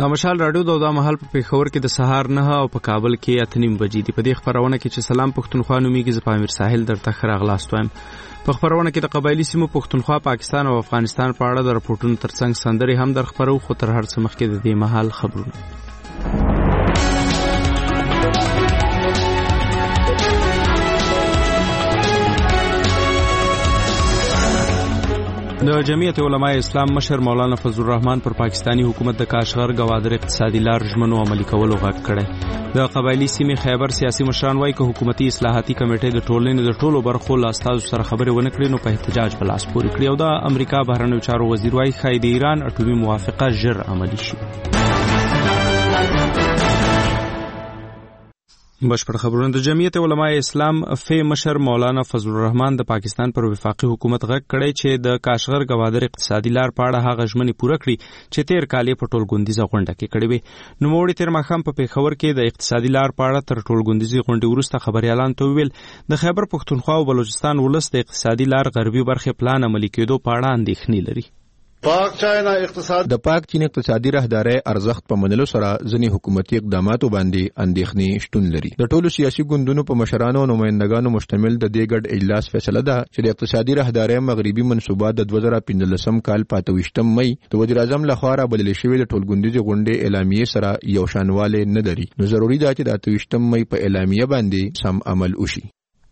د مشال راډیو د مهال په پیښور کې د سهار 9 او په کابل کې 8:30 بجې دی. په دې خبرونه کې چې سلام پښتونخوا نومیږي، زه پامیر ساحل درته ښه راغلاست وایم. په خبرونه کې د قبایلی سیمو پښتونخوا، پاکستان او افغانستان په اړه د راپورټونو ترڅنګ سندرې هم در خبرو، خو تر هر څه مخکې د دې مهال خبرونه. د جمعیت علماء اسلام مشر مولانا فضل الرحمن پر پاکستانی حکومت د کاشغر گوادر اقتصادي لار ژمنو عملي کولو غږ کړی. د قبایلی سیمې خیبر سیاسي مشران وایي که حکومتي اصلاحاتي کمیټې د ټولنې د ټولو برخو له استازو سره خبرې ونه کړي نو په احتجاج به لاس پورې کړي. او د امریکا بهرنیو چارو وزیر وایي ښایي د ایران اټومي موافقه ژر عملي شي. بشپړ خبرونه. د جمعیت علماء اسلام فی مشر مولانا فضل الرحمن د پاکستان پر وفاقي حکومت غږ کړی چې د کاشغر گوادر اقتصادي لار په اړه هغه ژمنې پوره کړي چې تیر کال په ټولګوندیزه غونډه کې کړې وي. نوموړي تیر ماښام په پیښور کې د اقتصادي لار په اړه تر ټولګوندیزې غونډې وروسته خبريالانو ته وویل د خیبر پښتونخوا او بلوچستان ولس د اقتصادي لار غربي برخې پلان عملي کېدو په اړه اندېښنې لري. د پاک چین اقتصادي راهداري ارزښت په منلو سره ځینې حکومتي اقداماتو باندې اندېښنې شتون لري. د ټولو سیاسي ګوندونو په مشرانو او نمائندګانو مشتمل د دې ګډ اجلاس فیصله ده چې د اقتصادي راهداري مغربي منصوبات د 2015 کال په 28 مې د وزیر اعظم لخوا را بلل شوی د ټولګوندیزې غونډې اعلامیې سره یو شانواله نه لري. نو ضروري ده چې د 28 مې په اعلامیه باندې سم عمل وشي.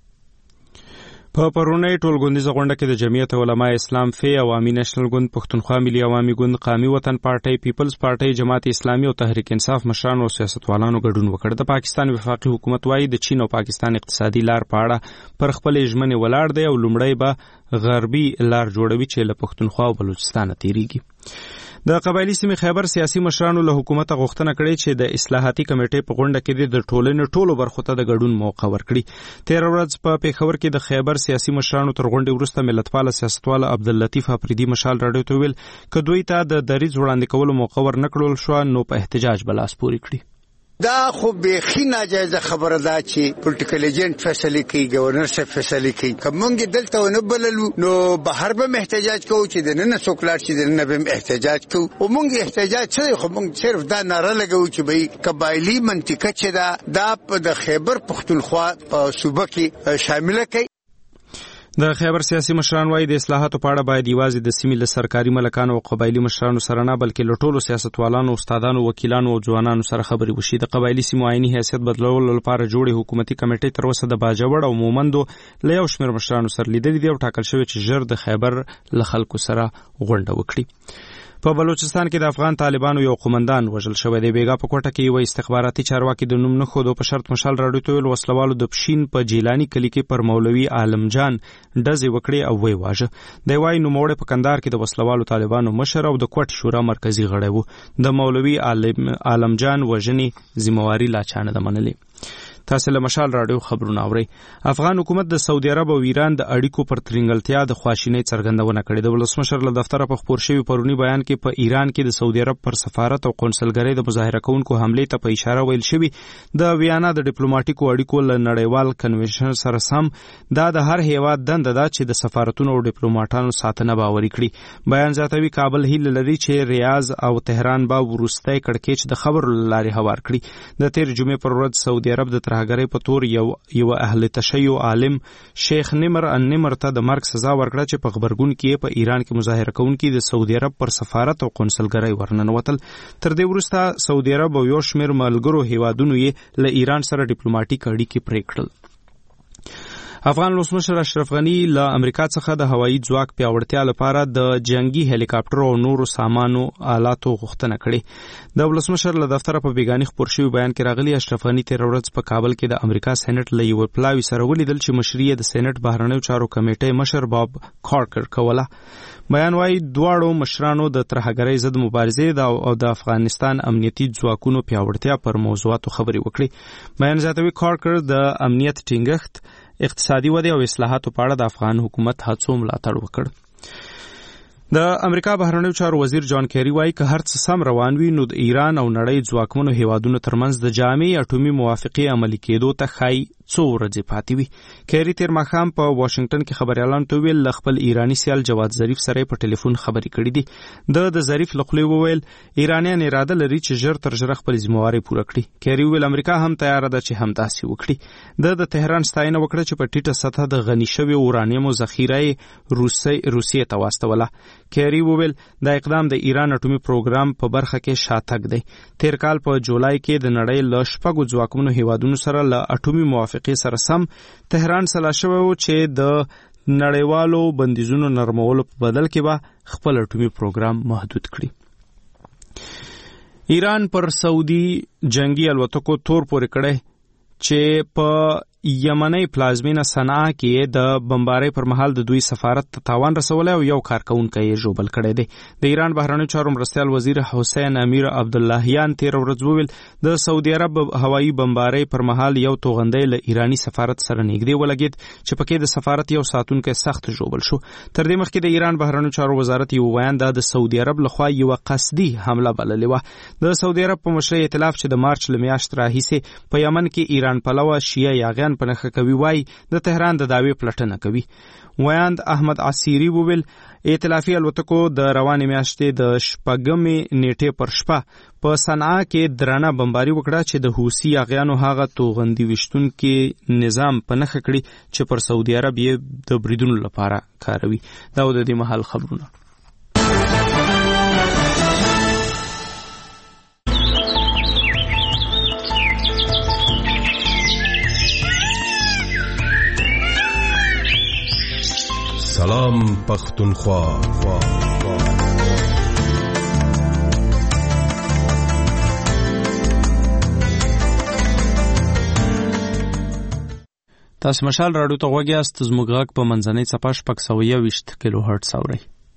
په پرونی ټولګوندیزه غونډه کې د جمعیت علماء اسلام فی، عوامي نېشنل ګوند، پښتونخوا ملي عوامي ګوند، قومي وطن پارټي، پیپلز پارټي، جماعت اسلامي او تحریک انصاف مشرانو او سیاستوالانو ګډون وکړ. د پاکستان وفاقي حکومت وایي د چین او پاکستان اقتصادي لار په اړه پر خپل ژمنې ولاړ دی او لومړی به غربي لار جوړوي چې له پښتونخوا او بلوچستان تیریږي. د قبایلی سیمې خیبر سیاسي مشرانو له حکومت غوښتنه کړې چې د اصلاحاتي کمیټې په غونډه کې د ټولنې ټولو برخو ته د ګډون موقع ورکړي. تیر ورځ په پیښور کې د خیبر سیاسي مشرانو تر غونډې وروسته ملتپال سیاستوال عبداللطیف افریدي مشال راډیو ته ویل که دوی ته د دریځ وړاندې کولو موقع ورنکړل شو نو په احتجاج به لاس پورې کړي. دا خو بیخي ناجایزه خبره ده چې پولیټیکل ایجنټ فیصله کوي، گورنر صاحب فیصله کوي. کومنګ دلته ونه بللو نو بهر به احتجاج کوو چې د نن څوکلار چې د نن به احتجاج کوو. او موږ احتجاج څه خو موږ صرف دا ناره لګو چې به قبایلی منطقه چې دا په د خیبر پښتونخوا په صوبه کې شامل کړي. د خیبر سیاسي مشران وایي د اصلاحاتو په اړه باید یوازې د سیمې له سرکاري ملکانو او قبایلی مشرانو سره نه بلکې له ټولو سیاستوالانو، استادانو، وکیلانو او ځوانانو سره خبرې وشي. د قبایلی سیمو عیني حیثیت بدلولو لپاره جوړې حکومتي کمیټې تر اوسه د باجوړ او مومندو له یو شمېر مشرانو سره لیدلې دي او ټاکل شوی چې ژر د خیبر له خلکو سره غونډه وکړي. په بلوچستان کې د افغان طالبانو یو قومندان وژل شوی دی. بیګا په کوټه کې یو استخباراتي چارواکي د نوم نه خودو په شرط مشال راډیو ته ویل وسلوالو د پښین په جیلانی کلی کې پر مولوي عالم جان ډزې وکړې او وی واژه. دی وايي نوموړی په کندهار کې د وسلوالو طالبانو مشر او د کوټ شورا مرکزی غړی و. د مولوي عالم جان وژنې ذمہواری لا چا نه ده منلې. تاسو له مشال راډیو خبرونه اورئ. افغان حکومت د سعودي عرب او ایران د اړیکو پر ترنګلتیا د خواشینۍ څرګندونه کړې. د ولسمشر له دفتره په خبر شوی پرونی بیان کې په ایران کې د سعودي عرب پر سفارت او قونسلګرۍ د مظاهره کوونکو حمله ته په اشاره ویل شوی د ویانا د ډیپلوماټیکو اړیکو له نړیوال کنونشن سره سم دا د هر هیواد دنده ده چې د سفارتونو او ډیپلوماټانو ساتنه باوري کړي. بیان ذاتوي کابل هیله لري چې ریاض او تهران به ورسته کړکېچ د خبرو لارې هوار کړي. د تیر جمعې پر ورځ سعودي عرب د ترهګرۍ په تور یو اهل تشیع عالم شیخ نمر النمر ته د مرګ سزا ورکړه چې په خبرګون کې په ایران کې مظاهره کوونکي د سعودي عرب پر سفارت او قونسلګرۍ ورننوتل. تر دې وروسته سعودي عرب او یو شمېر ملګرو هیوادونو یې له ایران سره ډیپلوماټیک اړیکې پرې کړل. افغان ولسمشر اشرف غنی له امریکا څخه د هوایي ځواک پیاوړتیا لپاره د جنگي هلیکاپټر او نورو سامانو آلاتو غوښتنه کړې. د ولسمشر له دفتره په بیګاني خبر شوی بیان کې راغلی اشرف غنی تیر ورځ په کابل کې د امریکا سېنات له یو پلاوي سره ولیدل چې مشري د سېنات بهرنیو چارو کمیټې مشر باب کارکر کوله. بیان وايي دواړو مشرانو د ترهګرۍ ضد مبارزې او د افغانستان امنیتي ځواکونو پیاوړتیا پر موضوعاتو خبرې وکړي. بیان ذاتوي کارکر د امنیت ټینګښت، اقتصادي ودې او اصلاحاتو په اړه د افغان حکومت هڅو ملاتړ وکړ. د امریکا بهرنیو چارو وزیر جان کیری وايي که هر څه سم روان وي نو د ایران او نړۍ ځواکمنو هیوادونو ترمنځ د جامع اټومي موافقې عملي کېدو ته ښایي څو ورځې پاتې وي. کیری تیر ماښام په واشنگټن کې خبريالانو ته ویل خپل ایرانی سیال جواد ظریف سره په ټلیفون خبرې کړې دي. د ظریف له خولې وویل ایرانیان اراده لري چې ژر تر ژره خپل ذمہواري پوره کړي. کیری ویل امریکا هم تیار ده چې همداسې وکړي. د تهران ستاینه وکړه چې په ټیټه سطح د غنی شوی اورانیوم ذخیره روسیې ته واستوله. کیری وویل دا اقدام د ایران اټومي پروګرام په برخه کې شاتګ دی. تیر کال په جولای کې د نړۍ له 6 ځواکمنو هیوادونو سره له اټومي موافقې سره سم تهران سلا شوی و چې د نړیوالو بندیزونو نرمولو په بدل کې به خپل اټومي پروګرام محدود کړي. ایران پر سعودي جنگي الوتکو تور پورې کړی چې په یمنی پلازمینه صنعا کې د بمبارۍ پر مهال د دوی سفارت ته تاوان رسولی او یو کارکونکی یې ژوبل کړی دی. د ایران بهرنیو چارو مرستیال وزیر حسین امیر عبداللهیان تیر ورځ وویل د سعودي عرب هوایي بمبارۍ پر مهال یو توغندی له ایرانی سفارت سره نږدې ولګید چې پکې د سفارت یو ساتونکی سخت ژوبل شو. تر دې مخکې د ایران بهرنیو چارو وزارت یو بیان د سعودي عرب لخوا یو قصدي حمله بللې و. د سعودي عرب په مشرۍ ائتلاف چې د مارچ له میاشتې راهیسې په یمن کې ایران پلوه شیعه یاغیان په نښه کوي وای د تهران د دعوی پلټنه کوي. ویاند احمد عسیری وویل ائتلافي الوتکو د روانې میاشتې د 6 نیټې پر شپه په صنعا کې درانه بمباري وکړه چې د حوثي یاغیانو هغه توغندي وشتونکي نظام په نښه کړي چې پر سعودي عرب یې د بریدونو لپاره کاروي. دا د دې مهال خبرونه. سلام پختونخوا. تاسو مشال راډیو ته غوږ یاست. زموږ غږ په منځنۍ څپه 620 کیلو هرتز اورئ.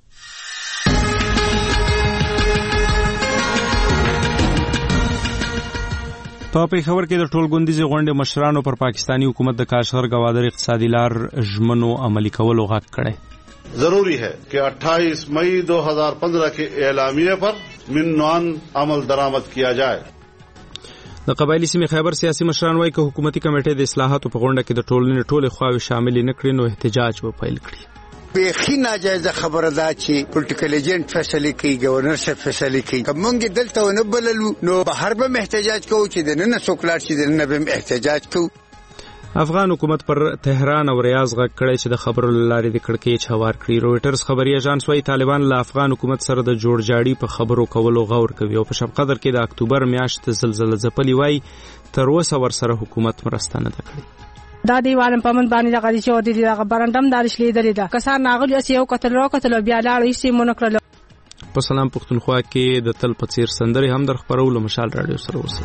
په پیښور کې د ټولګوندیزې غونډې مشرانو پر پاکستانی حکومت د کاشغر گوادر اقتصادي لار ژمنو عملي کولو غږ کړی. ضروری ہے کہ 28 مئی 2015 کے اعلامیے پر منوان عمل درآمد کیا جائے. د قبایلی سیمې خیبر سیاسي مشران وایي که حکومتي کمیټې د اصلاحاتو په غونډه کې د ټولنې ټولې خواوې شامل نه کړي نو احتجاج به پیل کړي. بیخي ناجایزه خبره ده چې پولیټیکل ایجنټ فیصله کوي، گورنر صاحب فیصله کوي. کومګ دلته ونه بللو نو بهر به احتجاج کوو چې د نن څوکلار چې د نن به احتجاج کوو. افغان حکومت پر تهران او ریاض غږ کړی چې د خبرو لارې د کړکېچ هوار کړي. رويټرز خبري اژانس وايي طالبان له افغان حکومت سره د جوړجاړي په خبرو کولو غور کوي او په شب قدر کې د اکتوبر میاشت زلزلہ ځپلي وای تر اوسه ورسره حکومت مرسته نه کړې. دا دیوالم پمن باندې د غدي شو دي د برندم دارش لیدل دا کسان ناغلی اس یو قتل بیا لاړ هیڅ مونکړل. په سلام پختونخوا کې د تل پڅیر سندري هم در خبرولو مشال رادیو سره اوسه.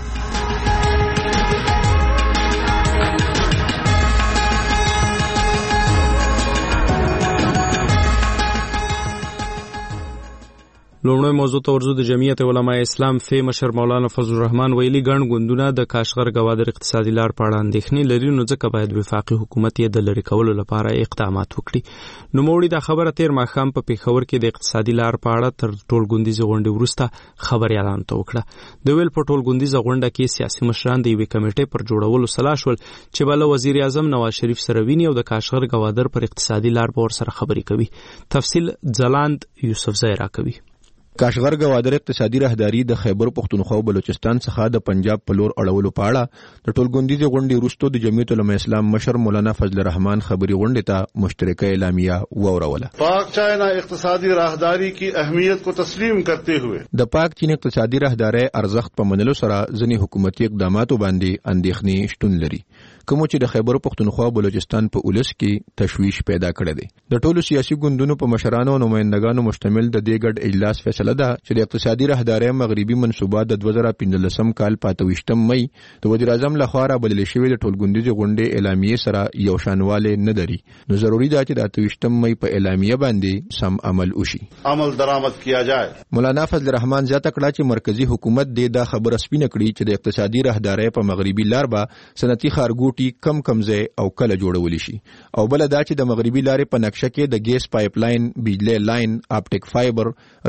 لومړی موضوع ته ورځو. د جمعیت علماء اسلام فی مشر مولانا فضل الرحمن ویلي ګڼ ګوندونه د کاشغر گوادر اقتصادي لار په اړه اندېښنې لري نو ځکه باید وفاقي حکومت یې د لرې کولو لپاره اقدامات وکړي. نوموړي دا خبره تیر ماښام په پیښور کې د اقتصادي لار په اړه تر ټولګوندیزې غونډې وروسته خبریالانو ته وکړه. د ویل په ټولګوندیزه غونډه کې سیاسي مشران د یوې کمیټې پر جوړولو سلا شول چې به له وزیر اعظم نواز شریف سره ویني او د کاشغر گوادر پر اقتصادي لار په ورسره خبرې کوي. تفصیل ځلاند یوسفزی راکوي. کاشغر گوادر اقتصادي راهداري د خیبر پختونخوا او بلوچستان څخه د پنجاب په لور اړولو په اړه د ټولګوندیزې غونډې وروسته د جمعیت علماء اسلام مشر مولانا فضل الرحمن خبري غونډې ته مشترکه اعلامیه ووروله. پاک چائنا اقتصادی راهداری کی اهمیت کو تسلیم کرتے ہوئے د پاک چین اقتصادي راهداري ارزښت په منلو سره ځینې حکومتي اقداماتو باندې اندېښنې شتون لري کوم چې د خیبر پختونخوا او بلوچستان په اولس کې تشویش پیدا کړی دی. د ټولو سیاسي ګوندونو په مشرانو او نمائندګانو مشتمل د دې ګډ اجلاس فیصله ده چې د اقتصادي راهداري مغربي منصوبه د 2015 کال 25 مئی د وزیر اعظم لخوا را بلل شوې د ټولګوندیزې غونډې اعلامیه سره یو شانواله نه لري نو ضروری ده چې د 28 مئی په اعلامیه باندې سم عمل وشي. عمل درآمد کیا جائے. مولانا فضل الرحمن زیاته کړه چې مرکزی حکومت دا خبره سپینه کړي چې د اقتصادي راهداري په مغربي لار به صنعتي خارګوټي کم ځای او کله جوړول شي او بل دا چې د مغربي لارې په نقشه کې د ګیس پایپ لاین، بجلی لاین، اپټیک فایبر، ریلوی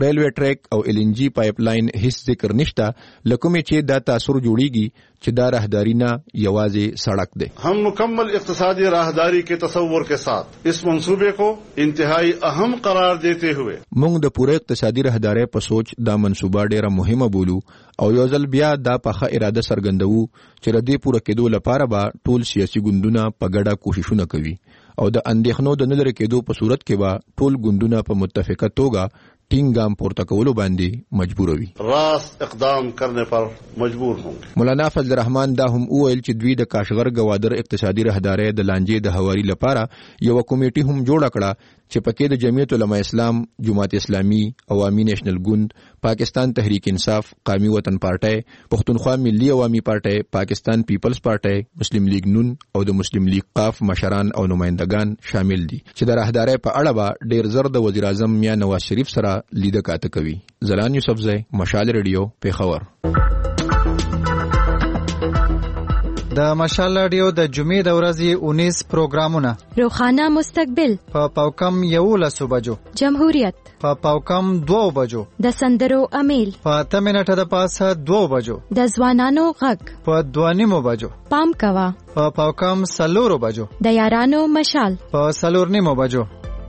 ټریک او LNG پایپ لاین هیڅ ذکر نشته، لکه چې دا تاثر جوړیږي چې دا راهداری نه یوازې سړک دی. हम मुकम्मल इक्तिसादी राहदारी के तस्वुर के साथ इस मंसूबे को इंतहाई अहम करार देते हुए موږ د پوره اقتصادي راهداري په سوچ دا منصوبه ډیره مهمه بولو او یو ځل بیا دا پخه اراده څرګندوو چې ردی پوره کېدو لپاره به ټول سیاسي ګوندونه په ګډه کوششونه کوي او د اندېښنو د نه لرې کېدو په صورت کې به ټول ګوندونه په متفقه توګه ټینګ ګام پورته کولو باندې مجبوروي، راست اقدام کرنے پر مجبور هونگے. مولانا فضل الرحمن دا هم وویل چې دوی د کاشغر گوادر اقتصادي راهداري د لانجې د هواري لپاره یو کمیټي هم جوړ کړه چې پکې د جمعیت علماء اسلام، جماعت اسلامي، عوامي نیشنل ګوند، پاکستان تحریک انصاف، قومي وطن پارټي، پښتونخوا ملي عوامي پارټي، پاکستان پیپلز پارټي، مسلم لیگ نون او د مسلم لیگ قاف مشران او نمائندگان شامل دي چې د راهداري په اړه به ډیر زر د وزیر اعظم میاں نواز شریف سره لیده کاته کوي. زلان یوسفزئی، مشال ریډیو، پیښور. د مشال رادیو د جمعې د ورځې 19 پروګرامونه: روخانه مستقبل په پاوکم 11 بجو، جمهوریت په پاوکم 2 بجو، د سندرو امیل په 8 منټه د پاسه 2 بجو، د ځوانانو غږ په 2:30 بجو، پام کوا په پاوکم 4 بجو، د یارانو مشال په 4:30 بجو.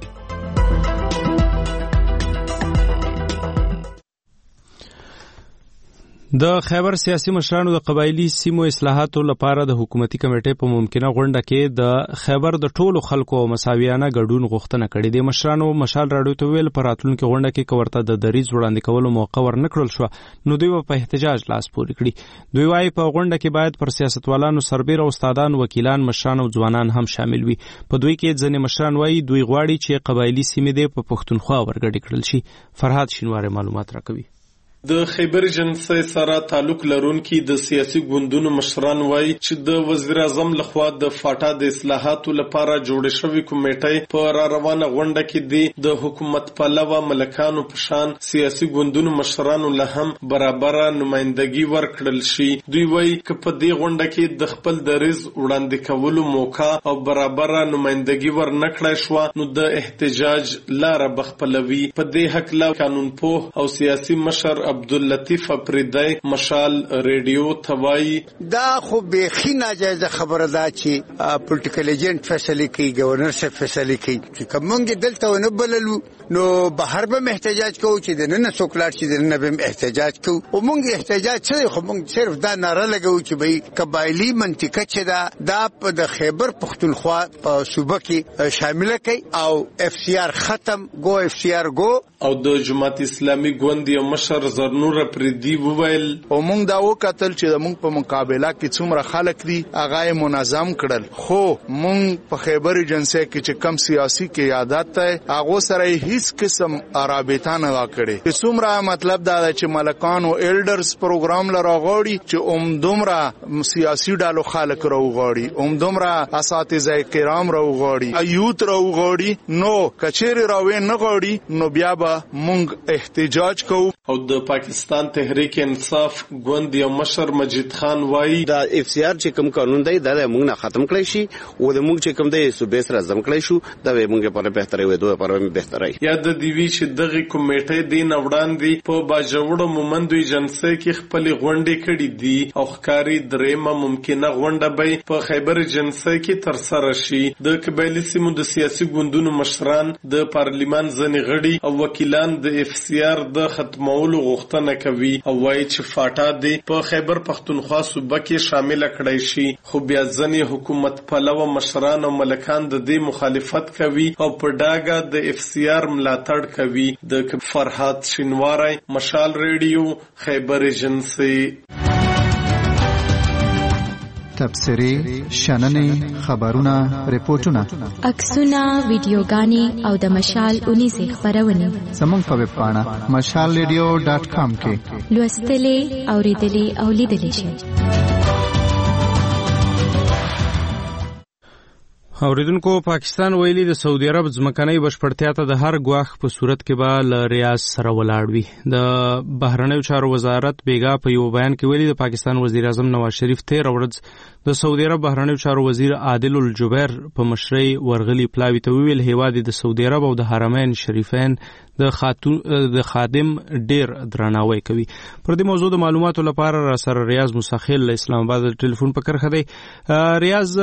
د خیبر سیاسي مشرانو د قبایلی سیمو اصلاحاتو لپاره د حکومتي کمیټې په ممکنه غونډه کې د خیبر د ټولو خلکو مساویانه ګډون غوښتنه کړې ده. مشرانو مشال راډیو ته ویل پر راتلونکي غونډه کې کورته د دریځ وړاندې کولو موقع ورنکړل شو نو دوی په احتجاج لاس پورې کړي. دوی وايي په غونډه کې باید پر سیاستوالانو سربېره استادان، وکیلان، مشران او ځوانان هم شامل وي. په دوی کې ځینې مشران وايي دوی غواړي چې قبایلی سیمې دې په پښتونخوا ورګډې کړل شي. فرهاد شینواری معلومات راکوي. د خیبر جنسي سره تعلق لرونکي د سیاسي ګوندونو مشران وایي چې د وزیر اعظم لخوا د فاټا د اصلاحاتو لپاره جوړ شوی کمیټه په را روانه غونډه کې د حکومت پلوه ملکانو په شان سیاسي ګوندونو مشرانو له هم برابر نمائندګي ورکړل شي. دوی وایي چې په دې غونډه کې د خپل دریځ وړاندې کولو موقع او برابر نمائندګي ورنکړای شو نو د احتجاج لار بخپلوي. په دې حق لا قانون پوه او سیاسي مشر عبداللطیف افریدی مشال ریډیو توای دا خو بیخي ناجایزه خبره ده چې پولیټیکل ایجنټ فیصله کوي، گورنر صاحب فیصله کوي. چې کومګ دلته ونه بللو نو بهر به احتجاج کوو چې د نن څوکلار چې د نن به احتجاج کوو. او موږ احتجاج څه خو موږ صرف دا ناره لګو چې به قبایلی منطقه چې دا په د خیبر پښتونخوا په صوبه کې شامل کړي او FCR ختم گو FCR گو. او د جماعت اسلامي ګوند یو مشر زرنور پردي وویل او موږ دا وکتل چې موږ په مقابله کې څومره خلک دي هغه منظم کړل، خو موږ په خیبر جنسي کې چې کم سیاسي قیادت ته هغه سره هیڅ قسم رابطه نه وکړي. څومره مطلب دا چې ملکان او ایلډرز پروګرام لراغوري چې دومره سیاسي ډالو خلک راوغوري، دومره اساتذه کرام راوغوري، ایوت راوغوري، نو کچېری راوي نه غوري نو بیا به مونږ احتجاج کوو. او د پاکستان تحریک انصاف ګوند یو مشر مجید خان وایي دا FCR چې کوم قانون دی دا موږ نه ختم کړی شي او د موږ چې کوم دی صوبې سره ځم کړی شو دا موږ لپاره بهتره وي، دوه لپاره بهتره وي. یا د دیوی چې دغه کمیټې دین وړاندې په باجوړو مومندوی جنسي کې خپل غونډې کړې دي او ښکاری درېمه ممکنه غونډه به په خیبر جنسي کې تر سره شي. د قبایلی سیمو د سیاسي ګوندونو مشران، د پارلیمان ځنې غړي او وکیلان د FCR د ختمولو غوښتنه کوي او وایي چې فاټا دی په خیبر پښتونخوا صوبه کې شامل کړای شي. خو بیا ځنې حکومت پلوه مشران او ملکان د دې مخالفت کوي او په ډاګه د FCR ملاتړ کوي. د فرهاد شینواری، مشال ریډیو، خیبر جنسي. تبصری، شننې، خبرونه، ریپورتونه، عکسونه، ویډیوګانې او د مشال 19 خبرونه زموږ په ویب پاڼه mashalradio.com کې لوستلې، اوریدلې او لیدلې شئ. اوریدونکو، پاکستان ویلي د سعودي عرب ځمکنۍ بشپړتیا ته د هر ګواښ په صورت کې به له ریاض سره ولاړ وي. د بهرنیو چارو وزارت بیګا په یو بیان کې ویلي د پاکستان وزیر اعظم نواز شریف 13 ورځ د سعودي عرب بهرنیو چارو وزیر عادل الجبیر په مشرۍ ورغلي پلاوي ته ویل هیواد د سعودي عرب او د حرمین شریفین د خادم ډیر درناوی کوي. پر دې موضوع د معلوماتو لپاره را سره ریاض مساخیل له اسلام آباد ټلیفون په کرخه دی. ریاض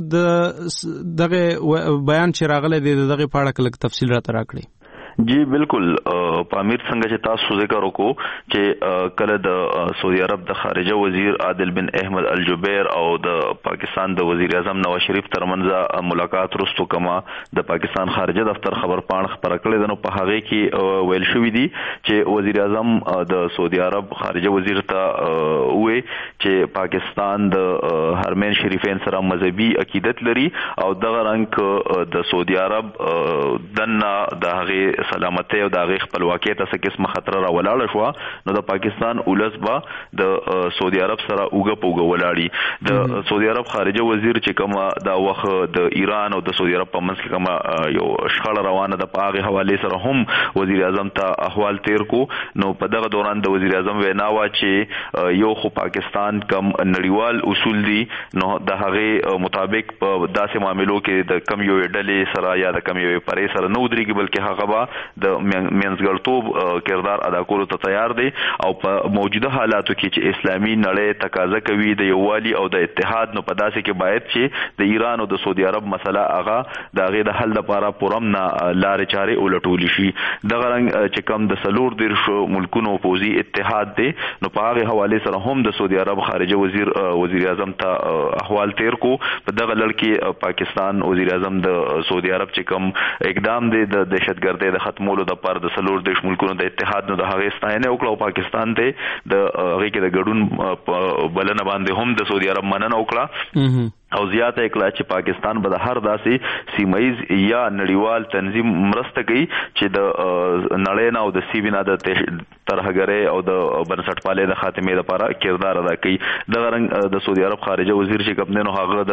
دغه بیان چې راغلی دی دغه په اړه کله تفصیل راته راکړي. جی بالکل پامیر څنګه چې تاسو ذکر وکړو چې کله د سعودي عرب د خارجه وزیر عادل بن احمد الجبیر او د پاکستان د وزیر اعظم نواز شریف ترمنځ ملاقات وروسته کما د پاکستان خارجه دفتر خبر پاڼه خبره کړې ده نو په هغه کې ویل شوی دی چې وزیر اعظم د سعودي عرب خارجه وزیر ته وې چې پاکستان د حرمین شریفین سره مذهبي عقیدت لري او دغه رنګ د سعودي عرب دنه د هغه سلامتی او د هغه خپلواکۍ ته څه قسمه خطر را ولاړ شو نو د پاکستان اولس با د سعودي عرب سره اوګه پوګه ولاړی. د سعودي عرب خارجه وزیر چې کومه دا وخت د ایران او د سعودي عرب په منځ کې کومه یو شخړه روانه ده په هغه حواله سره هم وزیر اعظم ته احوال تیر کو نو په دغه دوران د وزیر اعظم وینا وا چې یو خو پاکستان کم نړیوال اصول دي نو د هغه مطابق په داسې معاملو کې د کم یو ډلې سره یا د کم یو پرې سره نو درېږي بلکې هغه با د منځګړتوب کردار ادا کولو ته تیار دی او په موجوده حالاتو کې چې اسلامي نړۍ تقاضا کوي د یووالي او د اتحاد نو په داسې کې باید چې د ایران او د سعودي عرب مسله هغه د هغې د حل لپاره پرم نه لارې چارې ولټول شي. دغه رنګ چې کوم د څلور دیرشو ملکونو پوځي اتحاد دی نو په هغې حوالې سره هم د سعودي عرب خارجه وزیر اعظم ته احوال تیر کو. په دغه لړ کې پاکستان وزیر اعظم د سعودي عرب چې کوم اقدام دی د دهشتګردۍ د ختمولو د پر د څلور دیش ملکونو د اتحاد نو د هغې ستاینه وکړه او پاکستان ته د هغې کې د ګډون بلنه باندې هم د سعودي عرب مننه وکړه او زیاته کړه چې پاکستان به د هر داسې سیمایز یا نړیوال تنظیم مرسته کوي چې د نړۍ نه او د سیمې نه د ترهګرۍ او د بنسټپالۍ د خاتمې لپاره کردار ادا کوي. دغه رنګ د سعودي عرب خارجه وزیر چې کوم دی نو هغه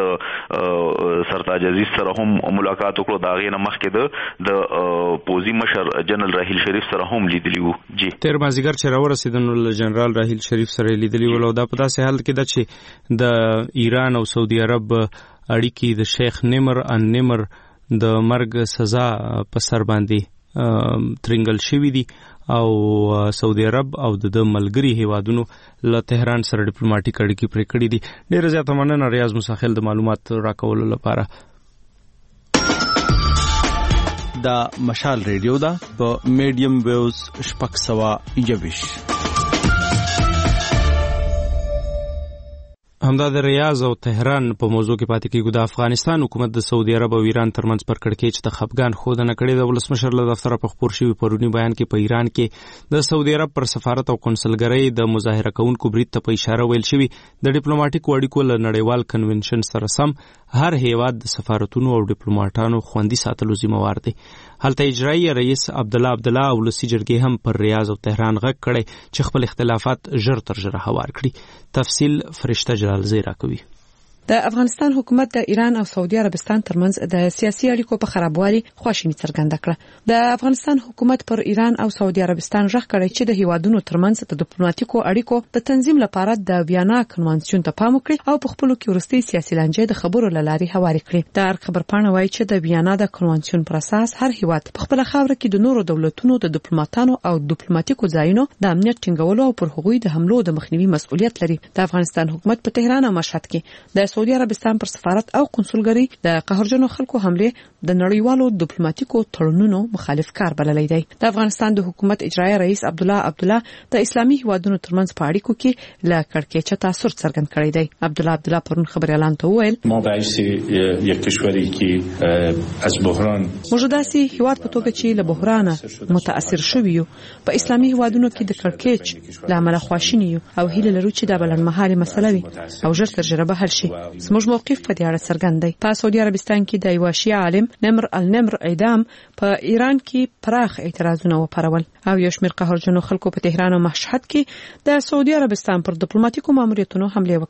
د سرتاج عزیز سره هم ملاقات وکړو. د هغې نه مخکې د پوځي مشر جنرال راحیل شریف سره هم لیدلی وو. جی تیر مازیګر چې راورسېدل نو جنرال راحیل شریف سره لیدلی ول او دا په داسې حال کې ده چې د ایران او سعودي عرب اړیکې د شیخ نمر ان نمر د مرګ سزا په سر باندې ترنګل شوی دي او سعودي عرب او د ملګری هیوادونو له تهران سره ډیپلوماټیک اړیکې پرې کړې دي. ډېر زیاته مننه ریاض مساخیل د معلومات راکولو لپاره. دا مشال ریډیو دا په میډیم ویوز 621 همدا د ریاض او تهران په موضوع کې پاتې کېږو. د افغانستان حکومت د سعودي عرب او ایران ترمنځ پر کړکېچ د خپګان ښودنه کړې ده. ولسمشر له دفتره په خپور شوي پرونی بیان کې په ایران کې د سعودي عرب پر سفارت او قونسلګرۍ د مظاهره کوونکو برید ته په اشاره ویل شوي د ډیپلوماټیکو اړیکو له نړیوال کنونشن سره سم هر هیواد د سفارتونو او ډیپلوماټانو خوندي ساتلو ذمہوار دی. هلته اجرایي رئیس عبدالله او ولسي جرګې هم پر ریاض او تهران غږ کړی چې خپل اختلافات ژر تر ژره هوار کړي. تفصیل فرشته جلال زیرا کوي. د افغانستان حکومت د ایران او سعودي عربستان ترمنځ د سیاسي اړیکو په خرابوالي خواشیني څرګنده کړه. د افغانستان حکومت پر ایران او سعودي عربستان ژغ کړی چې د هیوادونو ترمنځ د ډیپلوماټیکو اړیکو د تنظیم لپاره د ویانا کنوانسیون ته پام وکړي او په خپل کې ورستي سیاسي لانجې د خبرو لارې هوارې کړي. د خبر پاڼه وایي چې د ویانا د کنوانسیون پر اساس هر هیواد په خپل خاور کې د نورو دولتونو د ډیپلوماټانو او ډیپلوماټیکو ځایونو د امنیت ټینګولو او پر هغوی د حملو د مخنیوي مسؤلیت لري. د افغانستان حکومت په تهران او مشهد کې د سعودي عربستان پر سفارت او قونسلګرۍ د قهرجنو خلکو حمله د نړیوالو ډیپلوماټیکو تړونونو مخالف کار بللی دی. د افغانستان د حکومت اجرایي رئیس عبدالله د اسلامي هیوادونو ترمنځ په اړیکو کې له کړکېچ تاثر څرګند کړی دی. عبدالله پرون خبر اعلان ته وویل ما رئیس یک کشوری که از بحران موجوداسي هیواد په توګه چې له بحران متاثر شوی یو په اسلامي هیوادونو کې د کړکېچ له امله خواشینی یو او هیله لرو چې د بلندمهاله مسله وي او ژر تر ژره به حل شي. زموږ موقف په دې اړه څرګند دی. په سعودي عربستان کې د یو شیعه عالم نمر النمر اعدام په ایران کې پراخ اعتراضونه وپارول او یو شمېر قهرجنو خلکو په تهران او مشهد کې د سعودي عربستان پر ډیپلوماټیکو ماموریتونو حمله وکړه.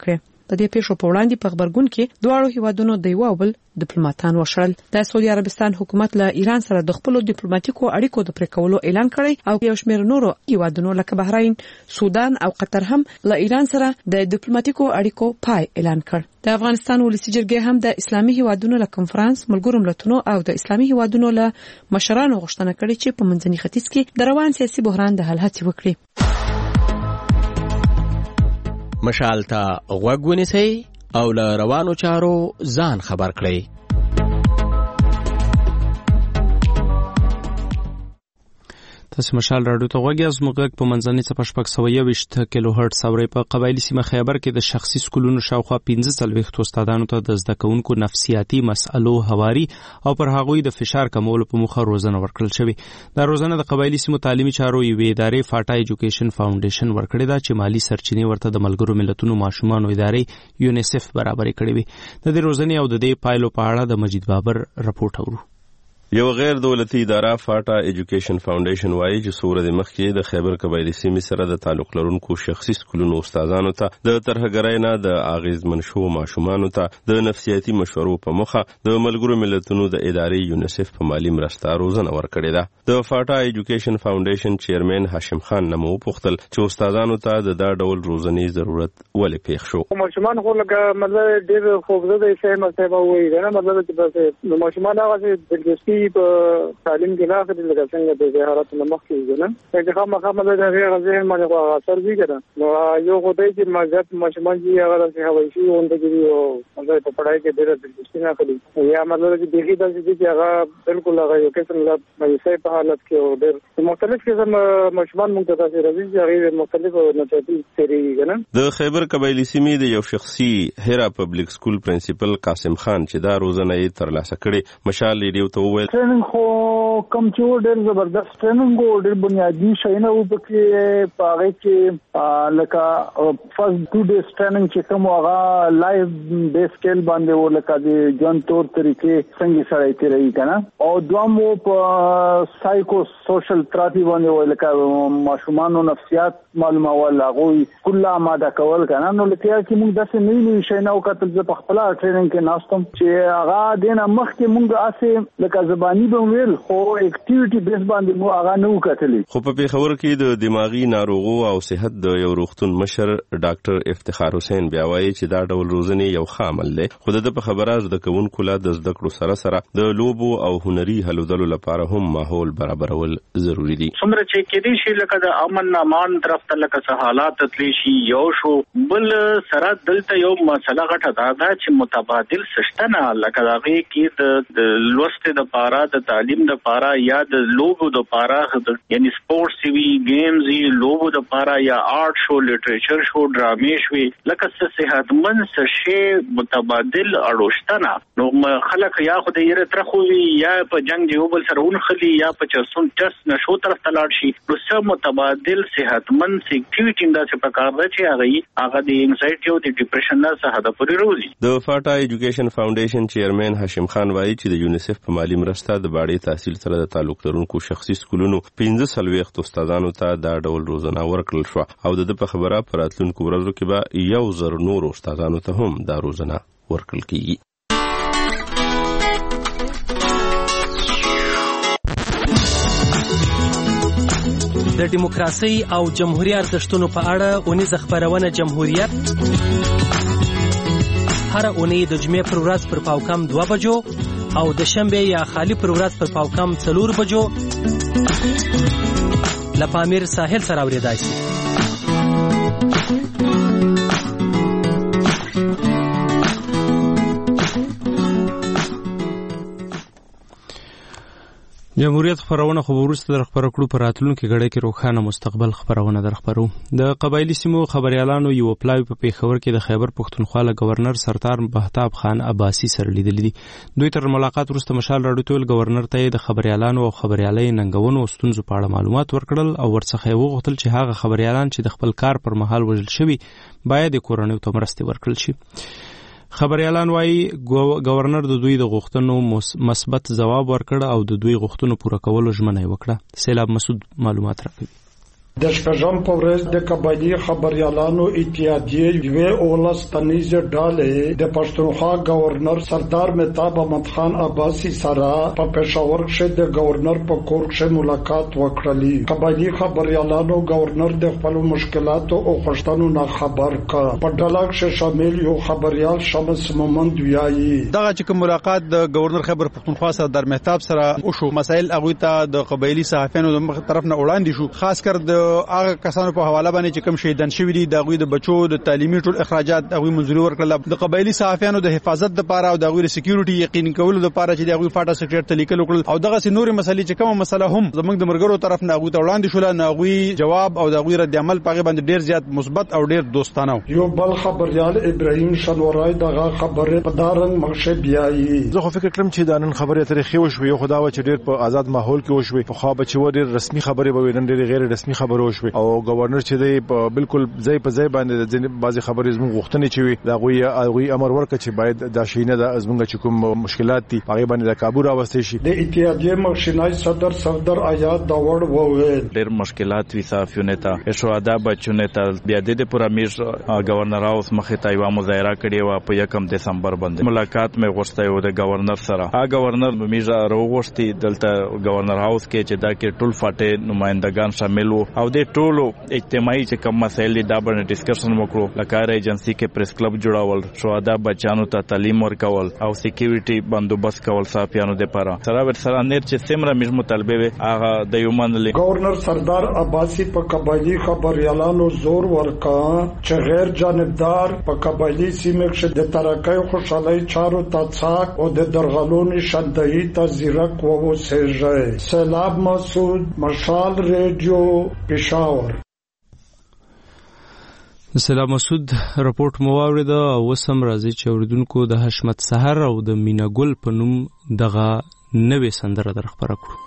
په دې پیښو په وړاندې په خبرګون کې دواړو هیوادونو د یو بل ډیپلوماټان وشړل. د سعودي عربستان حکومت له ایران سره د خپل ډیپلوماټیکو اړیکو د پرېکولو اعلان کړی او یو شمېر نورو هیوادونو لکه بحرین، سودان او قطر هم له ایران سره د ډیپلوماټیکو اړیکو پای اعلان کړ. د افغانستان ولسی جرګې هم د اسلامي هیوادونو له کنفرانس، ملګرو ملتونو او د اسلامي هیوادونو له مشرانو غوښتنه کړې چې په منځني ختیځ کې د روان سیاسي بحران د حل هڅې وکړي. مشال ته غوږ ونیسئ او له روانو چارو ځان خبر کړئ. تاسو مشال راډیو ته غوږی از موږ په منځنۍ څپه 621 کیلو هرتز اوري. په قبایلی سیمه خیبر کې د شخصي سکولونو شاوخوا 15 استادانو ته د زده کوونکو نفسیاتي مسالو هواري او پر هغوی د فشار کمولو په موخه روزنه ورکړل شوې. دا روزنه د قبایلی سیمو تعلیمي چارو یوې ادارې فاټا ایجوکیشن فاونډیشن ورکړې ده چې مالی سرچینې ورته د ملګرو ملتونو ماشومانو ادارې یونیسف برابرې کړې وي. د دې روزنې او د دې پایلو په اړه د مجید بابر رپورټ اورو. یو غیر دولتي اداره فاټا ایجوکیشن فاونډیشن وایي چې سوره د مخکې د خیبر قبایلی سیمې سره د تعلق لرونکو شخصي سکولونو استادانو ته د ترهګرۍ نه د اغیزمن شوو ماشومانو ته د نفسیاتي مشورو په مخه د ملګرو ملتونو د ادارې یونیسف په مالی مرسته روزنه ورکړې ده. د فاټا ایجوکیشن فاونډیشن چیرمن هاشم خان نمو پوښتل چې استادانو ته د دا ډول روزنې ضرورت ولې پیښ شو. ماشومان خو لکه مطلب ډېر خوبزده شي مطلب وایي دا مطلب چې بس ماشومان هغه د په تعلیم کې نه خدي لکه څنګه د زهارت نمخ کې نه چې خامخا مله د غیر ځین باندې اثر وی کړه. نو یو خدای چې مزات ماشومان چې هغه د هوایي شي اونته او موږ په پڑھائی کې ډېر دلچسپي نه کړی یا مطلب چې دغه د چې هغه بالکل هغه یو قسم لا مېسې په حالت کې او ډېر مختلف قسم ماشومان موږ ته تاسو راځي چې هغه مختلف نتایج تیریږي نه. د خیبر قبایلی سیمې د یو شخصي هرا پبلک سکول پرنسپل قاسم خان چې دا روزنه یې ترلاسه کړې مشال ریډیو ته وویل خو کم چې ډېر زبردست ټریننګ او ډېر بنیادی شیونه وبکې پاره کې لکه فرست 2 ډیز ټریننګ چې کوم هغه لایو بیس سکیل باندې ولکه د ژوند تور طریقې څنګه سره تیری کنه او دوامو په سایکو سوشل تراپی باندې ولکه ماشومان نفسیات معلومات هغه کله آماده کول کنه. نو لکه چې موږ داسې نه شیونه او کتل ز په خپل ټریننګ کې ناستم چې هغه دینه مخکې موږ اسه لکه زبانی ویل خو اکټیویټي بیس باندې مو هغه نه وکړلې. خو په پیښور کې د دماغي ناروغو او صحت د یو روغتون مشر ډاکټر افتخار حسین بیا وایي چې دا ډول روزنې یو خامل دی خو د په خبره زده کوونکو لا د زده کړو سره سره د لوبو او هنري هلو دلو لپاره هم ماحول برابرول ضروری دي. څومره چې کې دي شي لکه د امن امان طرف ته لکه سہالات تللی شي یو شو بل سره دلته یو مسله غټه ده چې متبادل سشتنه لکه دغه کې د لوست د پارا د تعلیم د پارا یا د لوبو د پارا یعنی سپورتس وی گیمز وی لوبو د پارا یا آرټ شو لټریچر شو ډرامې شوي لکه صحتمند شي متبادل اړوشتنه. نو خلک یا خو د یره ترخو وی یا په جنگ یو بل سره ونخلي یا په چسون ټس نشو طرف ته لاړ شي. نو سم متبادل صحتمند اکټیویټی دا چې پکار ده چې هغه د انزایټي او د ډیپریشن نه څخه د پوری روزي. د فاټا ایجوکیشن فاونډیشن چیرمن هاشم خان وایي چې د یونیسف په مالی مرسته د باړې تحصیل سره د تعلق لرونکو شخصي سکولونو 15 استادانو ته دا ډول روزنه ورکړل شو او د په خبره پر راتلونکو ورځو کې به یو زر نور استادانو ته هم دا روزنه ورکړل کیږي. د دیموکراسي او جمهوریت ارزښتونو په اړه اونیزه خبرونه جمهوریت هر اونۍ د جمعې پر ورځ پر پاوکم 2 بجو او د شنبه یا خالی پر ورځ پر پاوکم 4 بجو لپامیر ساحل سره اوریدای شي. جمهوریت خبرونه خو ورسته در خبرو کړو پر راتلونکو غړي کې روښانه مستقبل خبرونه در خبرو. د قبایلی سیمو خبريالانو یو پلاوی په پیښور کې د خیبر پښتونخوا له گورنر سردار مهتاب خان عباسی سره لیدل دي. دوی تر ملاقات وروسته مشال راډیو ټول گورنر ته د خبريالانو او خبريالۍ ننګونو او ستونزو په اړه معلومات ورکړل او ورڅخه وغوښتل چې هغه خبريالان چې د خپل کار پر مهال وژل شوي باید د کورنۍ ته مرسته ورکړل شي. خبريالان وايي گورنر د دوی د غوښتنو مثبت ځواب ورکړ او د دوی غوښتنو پوره کولو ژمنه وکړه. سیلاب مسعود معلومات راکوي. د شپږم په ورځ د قبایلی خبريالانو اتحادیه یوه اولس تنیزه ډالې د پښتونخوا گورنر سردار مهتاب احمد خان عباسی سره په پېښور کې د گورنر په کور کې ملاقات وکړلی. قبایلی خبريالانو گورنر د خپل مشکلاتو او خوشتنو نه خبر کا. په ډله کې شامل یو خبريال شمس مومند ویایي دغه چې ملاقات د گورنر خیبر پختونخوا سردار مهتاب سره او شو مسائل هغه ته د قبایلی صحافیانو د مخ طرف نه وړاندې شو، خاص کر د هغه کسانو په حواله باندې چې کوم شهیدان شوی دي د غوی د بچو د تعلیمي ټول اخراجات هغه منځوري ورکړل. د قبایلی صحافیانو د حفاظت لپاره او د غوی سکیورټي یقین کولو لپاره چې د غوی فاټا سیکریټ ته لیکل وکړل او دغه نورې مسلې چې کومه مسله هم زموږ د مرګرو طرف نه هغه ته وړاندې شول نه غوی جواب او د غوی رد عمل پغه باندې ډیر زیات مثبت او ډیر دوستانه. یو بل خبريال ابراهيم شنورای دغه خبره په دارنګ مخشه بیایي. زه خو فکر کړم چې د نن خبره تاریخي وشوي، خو دا و چې ډیر په آزاد ماحول کې وشوي، په خو به چې ډیر رسمي خبره به نن ډیر غیر رسمي خبره وشوي او گورنر چې دی په بالکل ځای په ځای باندې د بعضي خبرې زموږ غوښتنې چوي دا غوي امر ورکړي چې باید دا شینه د ازمنګ چې کوم مشکلات دي هغه باندې د کابو راوستي شي. د اتحادیه مخشنای صدر آیات دا وړ وویل ډیر مشکلات وی صافیونه ته شهدا بچونه ته بیا د پرامیر گورنر هاوس مخې ته یو مظاهره کړې و په 1 دسمبر باندې ملاقات مې غوښته و د گورنر سره. گورنر میجا راوغشتي دلته گورنر هاوس کې چې دا کې ټول فاټه نمائندگان شامل وو او د ټولو اجتماعي چې کوم مسایل دا باندې ډیسکشن وکړو. لکه ایجنسی کې پریس کلب جوړول، شهدا بچانو ته تعلیم ورکول او سکیورټي بندوبست کول صافیانو لپاره سره ورسره نیر چې سمره مش مطالبه وي هغه د یو منل. گورنر سردار عباسی په قبایلی خبريالانو زور ورکا چې غیر جانبدار په قبایلی سیمه کې د ترقۍ خوشحالي چارو ته څاک او د درغلونې شندهی ته زیرک ووسېږي. سلام مسعود، مشال ریډیو، پېښور. سلام مسعود رپورټ مو واورید او وسم راځي چې اوریدونکو د حشمت سحر او د مینا ګل په نوم دغه نوې سندره در خبره کړو.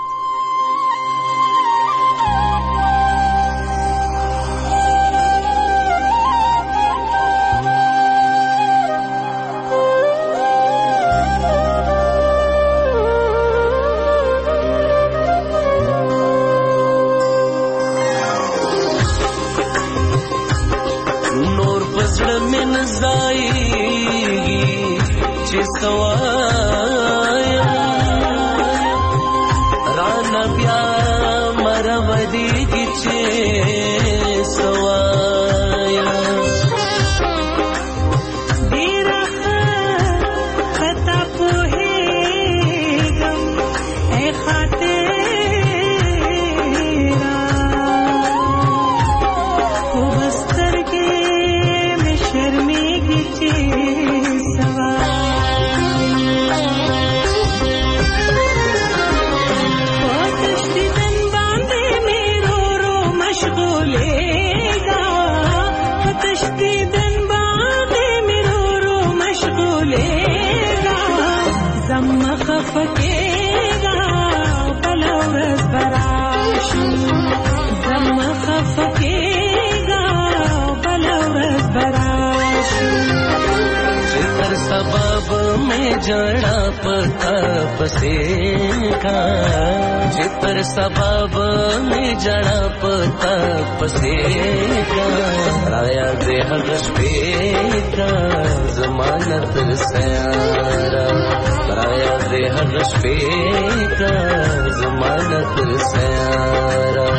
जड़ा पता पसेगा जिपर सबब में जड़ा पता पसेगा राया दे हर्ष पेगा जमानत सयारा राया दे हर्ष पेगा जमानत सयारा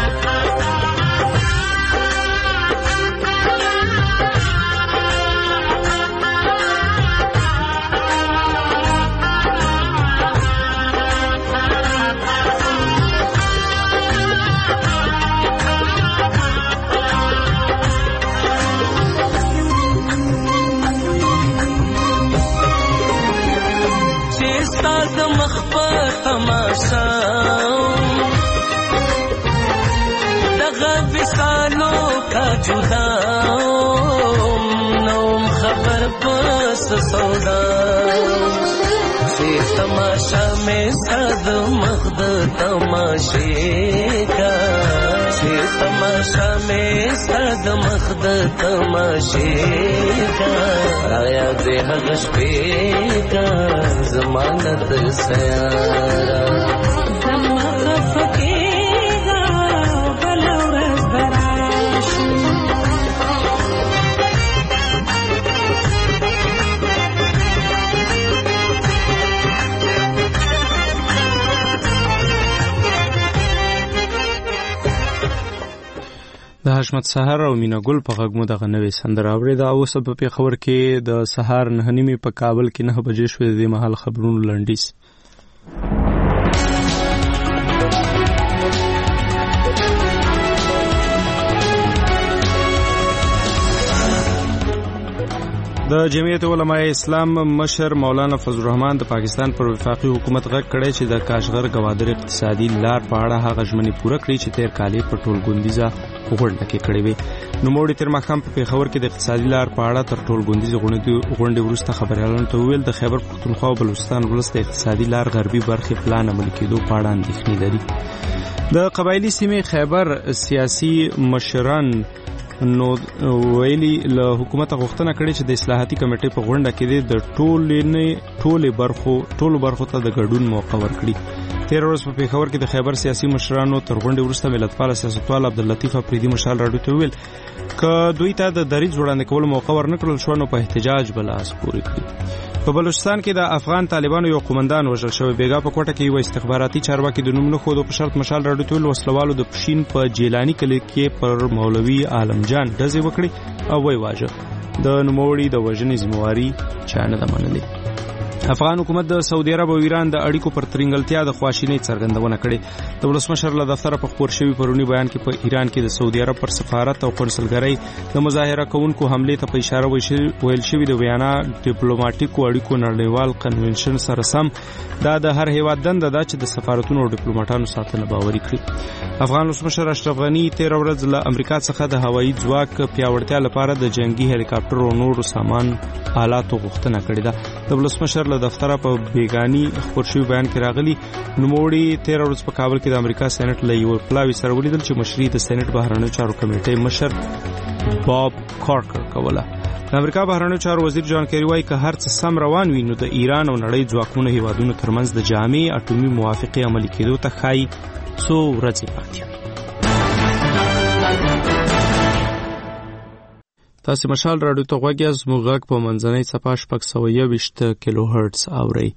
दगा विसालों का जुदा नौम खबर बस सौदा से तमाशा में सद मख्द तमाशे का से तमाशा में सद मख्द तमाशे का राया दे हर्ष पे का जमानत सयारा फकेगा बलव د حشمت سحر او مینا ګل په غږ مو دغه نوې سندره اورېده. اوس په پېښور کې د سهار 9:30 په کابل کې 9 بجې شوې. د مهال خبرونو لنډیز. د جمعیت علماء اسلام مشر مولانا فضل الرحمن د پاکستان پر وفاقي حکومت غږ کړی چې د کاشغر گوادر اقتصادي لار په اړه هغه ژمنې پوره کړي چې تیر کال په ټولګوندیزه غونډه کې کړې وې. نوموړي تر ماښام په پېښور کې د اقتصادي لار په اړه تر ټولګوندیزه غونډې وروسته خبريالانو ته وویل د خیبر پښتونخوا او بلوچستان ولس د اقتصادي لار غربي برخې پلان عملي کېدو په اړه اندېښنې لري. د قبایلی سیمې خیبر سیاسي مشران نو ویلي له حکومت غوښتنه کړې چې د اصلاحاتي کمیټې په غونډه کې د ټولو برخو ته د ګډون موقع ورکړي. تیر ورځ په پېښور کې د خیبر سیاسي مشرانو تر غونډې وروسته ملتپال سیاستوال عبداللطیف افریدي مشال راډیو ته ویل که دوی ته د دریځ وړاندې کولو موقع ورنکړل شو نو په احتجاج به لاس پورې کړي. په بلوچستان کې د افغان طالبانو یو قومندان وژل شوی. بیګا په کوټه کې یو استخباراتي چارواکي د نوم نه خو په شرط مشال راډیو ته ویل وسلوالو د پښین په جیلانی کلی کې پر مولوي عالم جان ډزې وکړي او وی واجه د نوموړي د وژنې ذمہواری چا نه ده منلې. افغان حکومت د سعودي عرب او ایران د اړیکو پر ترنګلتیا د خواشینۍ څرګندونه کړې. د ولسمشر له دفتره په خبر شوی پرونی بیان کې په ایران کې د سعودي عرب پر سفارت او قونسلګرۍ د مظاهره کوونکو حمله ته په اشاره ویل شوی د ویانا ډیپلوماټیکو اړیکو نړیوال کنونشن سره سم دا د هر هیواد دنده ده چې د سفارتونو او ډیپلوماټانو ساتنه باوري کړي. افغان ولسمشر اشرف غنی 13 ورځ له امریکا څخه د هوایي ځواک پیاوړتیا لپاره د جنگي هلیکاپټر او نورو سامان آلاتو غوښتنه کړې ده. د ولسمشر له دفتره په بیگانی خبر شوی بیان کې راغلی نوموړي 13 ورځ په کابل کې د امریکا سېنات له یو پلاوی سره ولیدل چې مشري د سېنات بهرنیو چارو کمیټې مشر باب کارکر کوله. د امریکا بهرنیو چارو وزیر جان کیری وايي که هر څه سم روان وي نو د ایران او نړۍ ځواکونو هیوادونو ترمنځ د جامع اټومي موافقه عملي کېدو ته ښایي څو ورځې پاتې وي. تاسو مشال راډیو ته غوږ یاست. زموږ غږ په منځنۍ څپه 621 کیلو هرتز اورئ.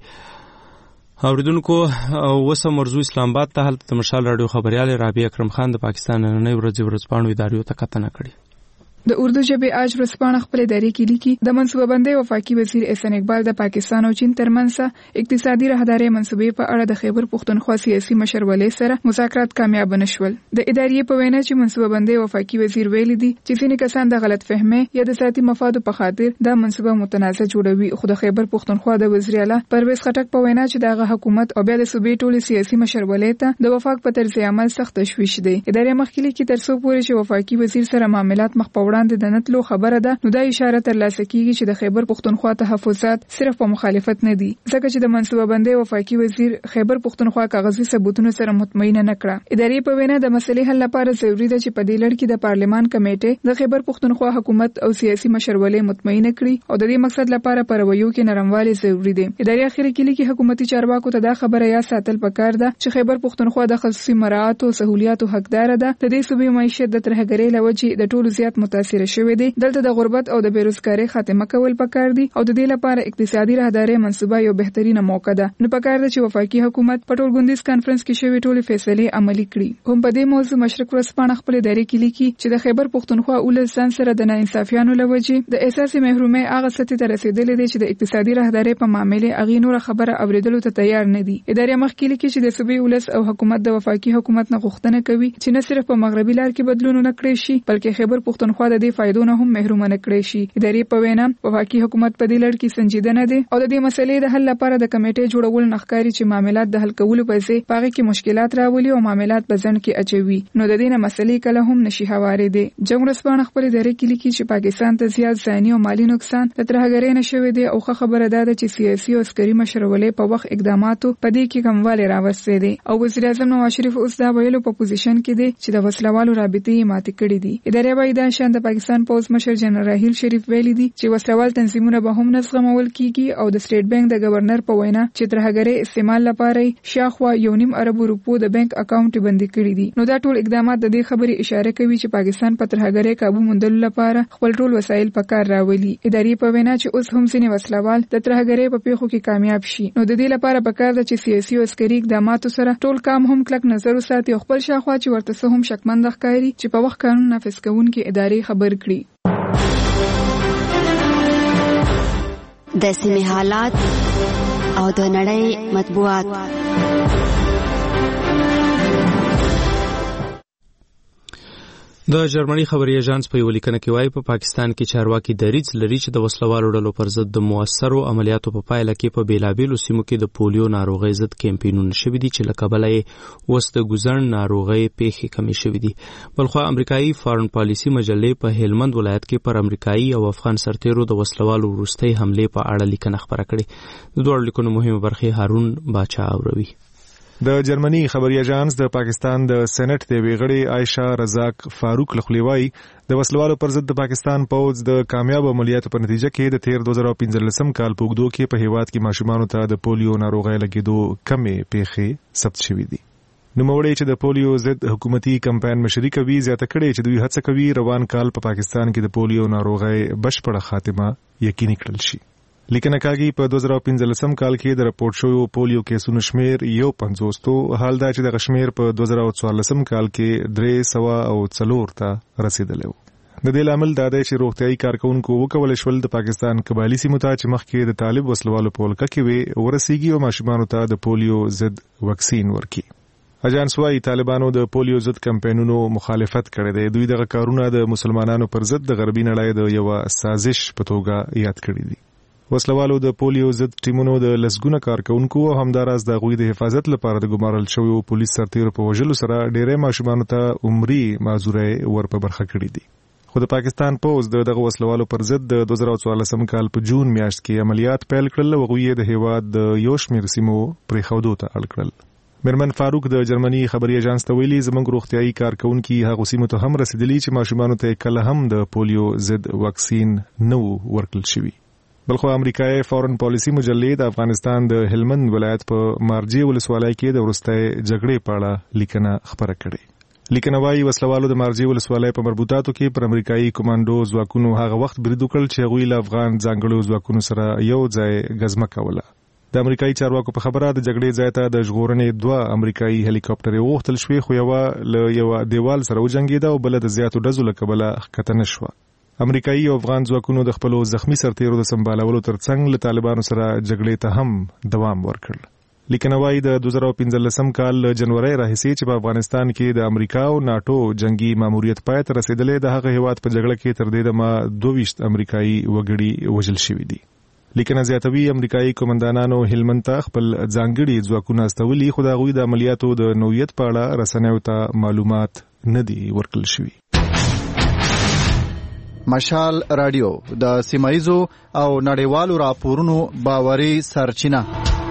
اوریدونکو اوسه مرزو اسلام آباد ته هلته د مشال راډیو خبريال رابعه اکرم خان د پاکستان نننۍ ورځپاڼو ادارو ته کتنه کړې. د اردو ژبې آج ورځپاڼه خپل ادارې کې لیکي د منصوبه بندۍ وفاقي وزیر احسان اقبال د پاکستان او چین ترمنځ اقتصادي راهداري منصوبې په اړه د خیبر پښتونخوا سیاسي مشرولې سره مذاکرات کامیاب نشول. د ادارې په وینا چې منصوبه بندۍ وفاقي وزیر ویلي دي چې ځینې کسان د غلط فهمۍ یا د ذاتي مفادو په خاطر دا منصوبه متنازع جوړوي. خو د خیبر پښتونخوا د وزیر اعلی پرویز خټک په وینا چې دغه حکومت او بیا د صوبې ټولې سیاسي مشرولې ته د وفاق په طرز عمل سخت تشویش دی. ادارې مخکې لیکي تر څو پورې چې وفاقي وزیر سره معاملات مخ په وړاندې د نتلو خبره ده نو دا اشاره ترلاسه کیږي چې د خیبر پښتونخوا تحفظات صرف په مخالفت نه دي ځکه چې د منصوبه بندۍ وفاقي وزیر خیبر پښتونخوا کاغذي ثبوتونو سره مطمئن نه کړه. ادارې په وینا د مسلې حل لپاره ضروری ده چې په دې لړ کې د پارلمان کمیټې د خیبر پښتونخوا حکومت او سیاسي مشرولې مطمئن کړي او د دې مقصد لپاره په رویو کې نرموالی ضروری دی. ادارې اخر کې لیکي حکومتي چارواکو ته دا خبره یا ساتل پکار ده چې خیبر پښتونخوا د خصوصي مراعات او سہولیاتو حقدار ده. د دې صوبې معیشت د ترهګرۍ لوجې د ټولو زیات متاثر شوی دی. دلته د غربت او د بیروزګاری خاتمه کول پکار دي او د دې لپاره اقتصادي راهداري منصوبه یو بهترینه موقع ده. نو پکار ده چې وفاقي حکومت په ټولګوندیز کانفرنس کې شوی ټولې فیصلې عملي کړي. هم په دې موضوع مشرق ورځپاڼه خپل ادارې کې لیکي چې د خیبر پښتونخوا ولسان سره د ناانصافیانو لوجې د احساس محرومۍ هغه سطح ته رسیدلې دي چې د اقتصادي راهداري په معاملې اغي نور خبره اوریدلو ته تیار نه دي. ادارې مخکې لیکي چې د صوبې ولس او حکومت د وفاقي حکومت نه غوښتنه کوي چې نه صرف په مغربي لار کې بدلون نه کړي شي بلکې خیبر پښتونخوا د دې فائدو نه هم محروم نه کړي شي. ادارې په وینا وفاقي حکومت په دې لړ کې سنجیده نه دی او د دې مسلې د حل لپاره د کمیټې جوړول نخکاری چې معاملات د حل کولو په ځای پاره کې مشکلات راولي او معاملات په ځن کې اچوي. نو د دې نه مسلې کله هم نشي هوارې دي. جمهوریت سپانه خپل ادارې کې لیکي چې پاکستان ته زیات ځاني او مالی نقصان د ترهګرۍ نشوي دي او خبره ده چې سیاسي او عسکري مشرولې په وخت اقداماتو په دې کې کموالی راوستي دي او وزیر اعظم نواز شریف اوس دا ویلو په پوزیشن کې دی چې د وسلوالو رابطې ماتې کړې دي. ادارې وايي دا شان د د پاکستان پوز مشر جنرال راحیل شریف ویلي دي چې وسلوال تنظیمونه به هم نسغمول کیږي او د سټیټ بانک د گورنر په وینا چې ترهګرۍ استعمال لپاره شاخوا 1.5 ارب روپو د بانک اکاونټ بندي کړی دي. نو دا ټول اقدامات د دې خبرې اشاره کوي چې پاکستان په ترهګرۍ قابو موندلو لپاره خپل ټول وسایل په کار راولي. ادارې په وینا چې اوس هم ځینې وسلوال د ترهګرۍ په پیښو کې کامیاب شي. نو د دې لپاره پکار ده چې سیاسي او عسکري اقداماتو سره ټول کام هم کلک نظر وساتي او خپل شاخوا چې ورته هم شکمن ښکاري چې په وخت قانون نافذ کوونکې ادارې خبر کړي. د سیمې حالات او د نړۍ مطبوعات. د جرمني خبري اژانس په یو لیکنه کې وایي په پاکستان کې چارواکي دریځ لري چې د وسلوالو ډلو پر ضد د موثرو عملیاتو په پایله کې په بیلابیلو سیمو کې د پولیو ناروغۍ ضد کمپاینونه شوي دي چې له کبله یې اوس د ګوزڼ ناروغۍ پیښې کمې شوي دي. بلخوا امریکایي فارن پالیسي مجلې په هلمند ولایت کې پر امریکایي او افغان سرتیرو د وسلوالو وروستۍ حملې په اړه لیکنه خپره کړې. د دوه لیکنو مهمه برخې هارون باچا اوروي. د جرمني خبري اژانس د پاکستان د سېنات د ویغړې عائشہ رزاق فاروق لخلیوای د وسلوالو پر ضد د پاکستان پوز د کامیاب عملیاتو په نتیجه کې د 2015 کال په اوږدو کې په هیواد کې ماشومانو ته د پولیو ناروغۍ لګېدو کمې پیښې ثبت شوې دي. نوموړی چې د پولیو ضد حکومتي کمپاین مشري کوي زیاته کړې چې دوی هڅه کوي روان کال په پاکستان کې د پولیو ناروغۍ بشپړه خاتمه یقیني کړل شي. لیکنه کاږي په 2015 کال کې د راپورټ شویو پولیو کیسونو شمیر 150 حال دا چې د شمیر په 2014 کال کې 304 ته رسیدلی و. د دې لامل دا دی چې روغتيایي کارکونکو وکول شول د پاکستان قبایلی سیمو ته چې مخکې د طالب وسلوالو په ولکه کې وي ورسیږي او ماشومانو ته د پولیو ضد وکسین ورکړي. اجانس وايي طالبانو د پولیو ضد کمپاینونو مخالفت کړی دی. دوی دغه کارونه د مسلمانانو پر ضد د غربي نړۍ د یو سازش په توګه یاد کړی دي. وسلوالو د پولیو ضد ټیمونو د لسګونه کارکونکو او همداراز د غوی د حفاظت لپاره د ګمارل شویو پولیس سرتیرو په وژلو سره ډېرې ماشومانو ته عمري معذورۍ ورپه برخه کړې دي. خو د پاکستان پوز دغه وسلوالو پر ضد د 2014 کال په جون میاشت کې عملیات پیل کړل او غوی د هیواد د یو شمېر سیمو پرېښودو ته اړ کړل. میرمن فاروق د جرمني خبري اژانس ته ویلي زموږ روغتيایي کارکونکي هغه سیمو ته هم رسیدلی چې ماشومانو ته کله هم د پولیو ضد وکسین نه ورکړل شوی. بلخو امریکایي فارن پالیسي مجلې د افغانستان د هلمند ولایت په مارجې ولسوالۍ کې د وروستۍ جګړې په اړه لیکنه خپره کړې. لیکنه وايي وسلوالو د مارجې ولسوالۍ په مربوطاتو کې پر امریکایي کمانډو ځواکونو هغه وخت برید وکړ چې هغوی له افغان ځانګړو ځواکونو سره یو ځای غزمه کوله. د امریکایي چارواکو په خبره د جګړې ځای ته د ژغورنې 2 امریکایي هلیکاپټر وغوښتل شوې خو یو دیوال سره وجنګېده او بل د زیاتو ډزو له کبله ښکته نه شوه. امریکایي او افغان ځواکونو د خپلو زخمی سرتیرو د سمبالولو ترڅنګ له طالبانو سره جګړې ته هم دوام ورکړ. لیکنه وايي د 2015 کال جنوري راهیسې چې په افغانستان کې د امریکا او ناتو جنگي ماموریت پای ته رسیدلې د هغه هیواد په جګړه کې تر دې دمه 22 امریکایي وګړي وژل شوي دي. لیکنه زیاتوي امریکایي قومندانانو هلمند ته خپل ځانګړي ځواکونه استولي خو د هغوی د عملیاتو د نوعیت په اړه رسنیو ته معلومات نه دي ورکړل شوي. مشال رادیو د سیمایزو او نړیوالو راپورونو باوري سرچینه.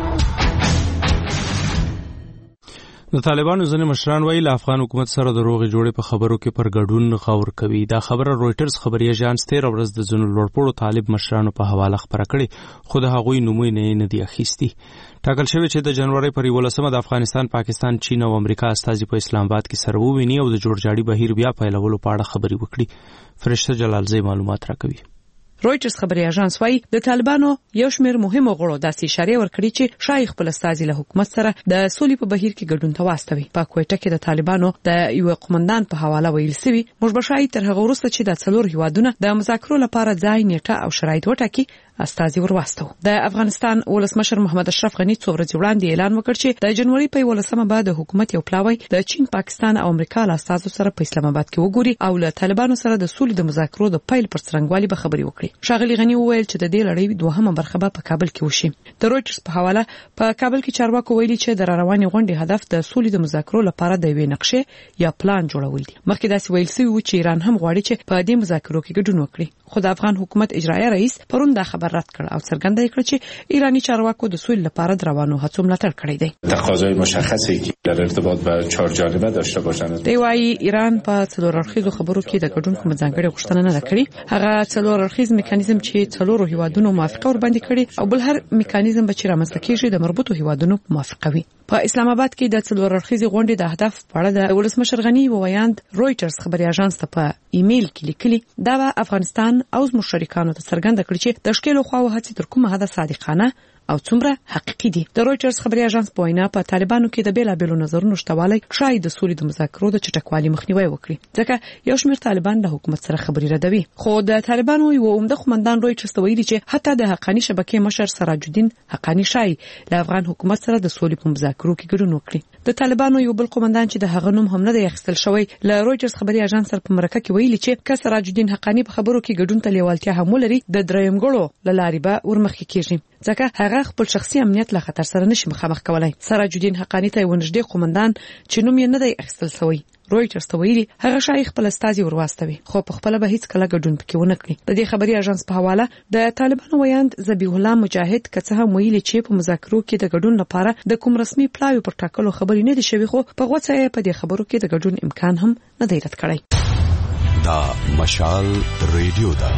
د طالبانو ځینې مشران وایي له افغان حکومت سره د روغې جوړې په خبرو کې پر ګډون غور کوي. دا خبره رويټرز خبري اژانس 13 ورځ د ځینو لوړپوړو طالب مشرانو په حواله خبره کړې خو د هغوی نومونه نه دي اخیستي. ټاکل شوی چې د جنوري پر 11 د افغانستان، پاکستان، چین او امریکا استازي په اسلام آباد کې سره وویني او د جوړجاړي بهیر بیا پیلولو په اړه خبري وکړي. فرشته جلالزی معلومات راکوي. رويټرز خبري اژانس وايي د طالبانو یو شمېر مهمو غړو داسې اشاره ورکړي چې شایخ خپل استازي له حکومت سره د سولې په بهیر کې ګډون ته واستوي. په کوټه کې د طالبانو د یو قومندان په حواله ویل سوي موږ به شایي تر هغه وروسته چې د څلور هیوادونو د مذاکرو لپاره ځای نیټه او شرایط وټاکي استازي ورواستو. د افغانستان ولسمشر محمد اشرف غنی څو ورځې وړاندې اعلان وکړ چې د جنوري په 11 بعد حکومت یو پلاوی د چین، پاکستان او امریکا له استازو سره په اسلام آباد کې وګوري او له طالبانو سره د سولې د مذاکرو د پیل پر څرنګوالي به خبري وکړي. شاغلی غنی وویل چې د دې لړۍ دوهمه برخه په کابل کې وشي. د رويټرز په حواله په کابل کې چارواکو ویلي چې د رواني غونډې هدف د سولې د مذاکرو لپاره د وی نقشې یا پلان جوړول دي. مخکې داسې ویل شوی و چې ایران هم غواړي چې په دې مذاکرو کې ګډون وکړي. خو د افغان حکومت اجرایي رئیس پرون دا خبره رد کړ او څرګنده کړ چې ایرانی چارواکو د سولې لپاره روانو هڅو ملاتړ کړی دی. تقاضای مشخصی که در ارتباط با چهار جانبه داشته باشند. دی وايي ایران په څلور اړخیزو خبرو کې د ګډون کوم ځانګړي غوښتنه نه کړې. هغه څلور اړخیز میکانیزم چې څلورو هیوادونو موافقه ور باندې کړې او بل هر میکانیزم به چې رامنځته کیږي د مربوطو هیوادونو موافقه وي. په اسلام آباد کې د څلور اړخیزې غونډې د اهداف په اړه د ولسمشر غنی وویاند رويټرز خبري اژانس ته په ایمیل کې لیکلي دا افغانستان او مشرکانو ته څرګنده کړی چې د ښکېلو خواو هڅې تر کومه حد صادقانه او څومره حقيقي دي. د رويټرز خبري اژانس په وینا په طالبانو کې د بیلابېلو نظرونو شتوالی شاید د سولې د مذاکرو د چټکوالي مخنیوي وکړي ځکه یو شمېر طالبان د حکومت سره خبري ردوي. خو د طالبانو یو عمده قومندان رويټرز ته ویلي چې حتی د حقانی شبکې مشر سراج الدین حقانی شای له افغان حکومت سره د سولې په مذاکرو کې ګډون وکړي. د طالبانو یو بل قومندان چې د هغه نوم هم نه دی اخیستل شوی له رويټرز خبري اژانس سره په مرکه کې ویلي چې که سراج الدین حقانی په خبرو کې ګډون ته لیوالتیا هم ولري د دریم ګړو لارې به ورمخکې کیږي ځکه هغه خپل شخصي امنیت له خطر سره نشي مخامخ کولای. سراج الدین حقانی ته ونږدې قومندان چې نوم یې نه دی اخیستل شوی رويټرز ته ویلي هغه شای خپل استازي ورواستوي خو په خپل به هیڅ کله ګډون پکې ونه کړي. د دې خبري اژانس په حواله د طالبانو ویاند ذبیح الله مجاهد کڅه هم ویلي چې په مذاکرو کې د ګډون لپاره د کوم رسمي پلاوی پر ټاکلو خبرې نه دي شوي خو په غوڅه یې په دې خبرو کې د ګډون امکان هم نه دی رد کړی. دا مشال ریډیو دا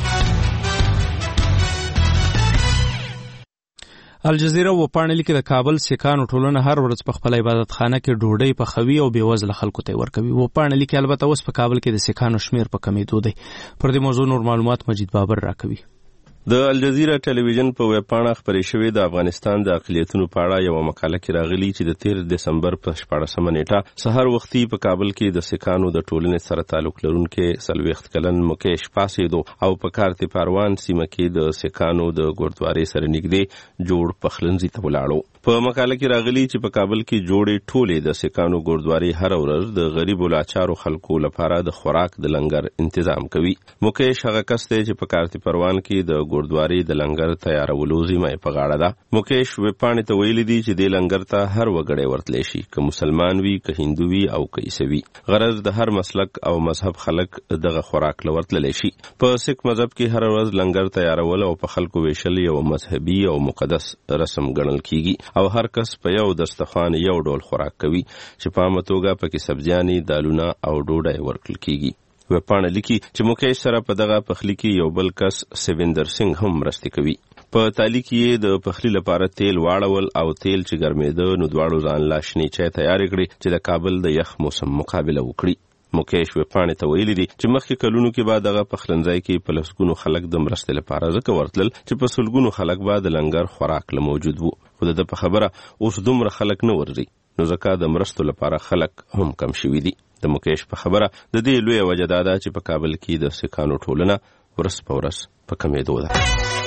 الجزیره و پاڼې لیکي د کابل سکانو ټولنه هر ورځ په خپل عبادت خانه کې ډوډۍ پخوي او بېوزله خلکو ته ورکوي. و پاڼې لیکي البته اوس په کابل کې د سکانو شمیر په کمیدو دی. پر دې موضوع نور معلومات مجید بابر راکوي. د الجزیره ټلویزیون په ویب پاڼه خبرې شوې د افغانستان د اقلیتونو په اړه یو مقاله کې راغلي چې د 13 دسمبر په 14مه نیټه سحر وختي په کابل کې د سکانو د ټولنې سره تعلق لرونکي 40 کلن مکیش پاسېدو او په کارت پروان سیمه کې د سکانو د ګوردواري سره نږدې جوړ پخلنځي ته ولاړو. په مقاله کې راغلي چې په کابل کې جوړې ټولې د سکانو ګوردواري هر ورځ د غریبو لاچارو خلکو لپاره د خوراک د لنګر تنظیم کوي. مکیش هغه کس دی چې په کارت پروان کې د ګوردواري د لنګر تیارولو ذمہ په غاړه ده. مکیش وپاڼې ته ویلي دي چې د لنګر ته هر وګړی ورتلی شي که مسلمان وي که هندو وي او که عیسوي. غرض د هر مسلک او مذهب خلک دغه خوراک لورتلی شي. په سکھ مذهب کې هر ورځ لنګر تیارول او په خلکو ویشل یو مذهبي او مقدس رسم ګڼل کیږي او هر کس په یو دسترخوان یو ډول خوراک کوي چې په عامه توګه پکې سبزیانې دالونه او ډوډۍ ورکړل کیږي. وپاڼه لیکي چې مکیش سره په دغه پخلی کې یو بل کس سویندر سنگ هم مرسته کوي. په تالی کې د پخلی لپاره تیل واړول او تیل چې ګرمېده نو دواړو ځان لا شنې چای تیار کړي چې د کابل د یخ موسم مقابله وکړي. مکیش وپاڼې ته ویلي دي چې مخکې کلونو کې بعد دغه پخلنځای کې په لسګونو خلک د مرستې لپاره ځکه ورتلل چې په سلګونو خلک به د لنګر خوراک له موجود وو. خو د په خبره اوس دومره خلک نه ورځي نو ځکه د مرستو لپاره خلک هم کم شوي دي. د مکیش په خبره د دې لویه وجه دا ده چې په کابل کې د سکانو ټولنه ورځ په ورځ په کمیدو ده.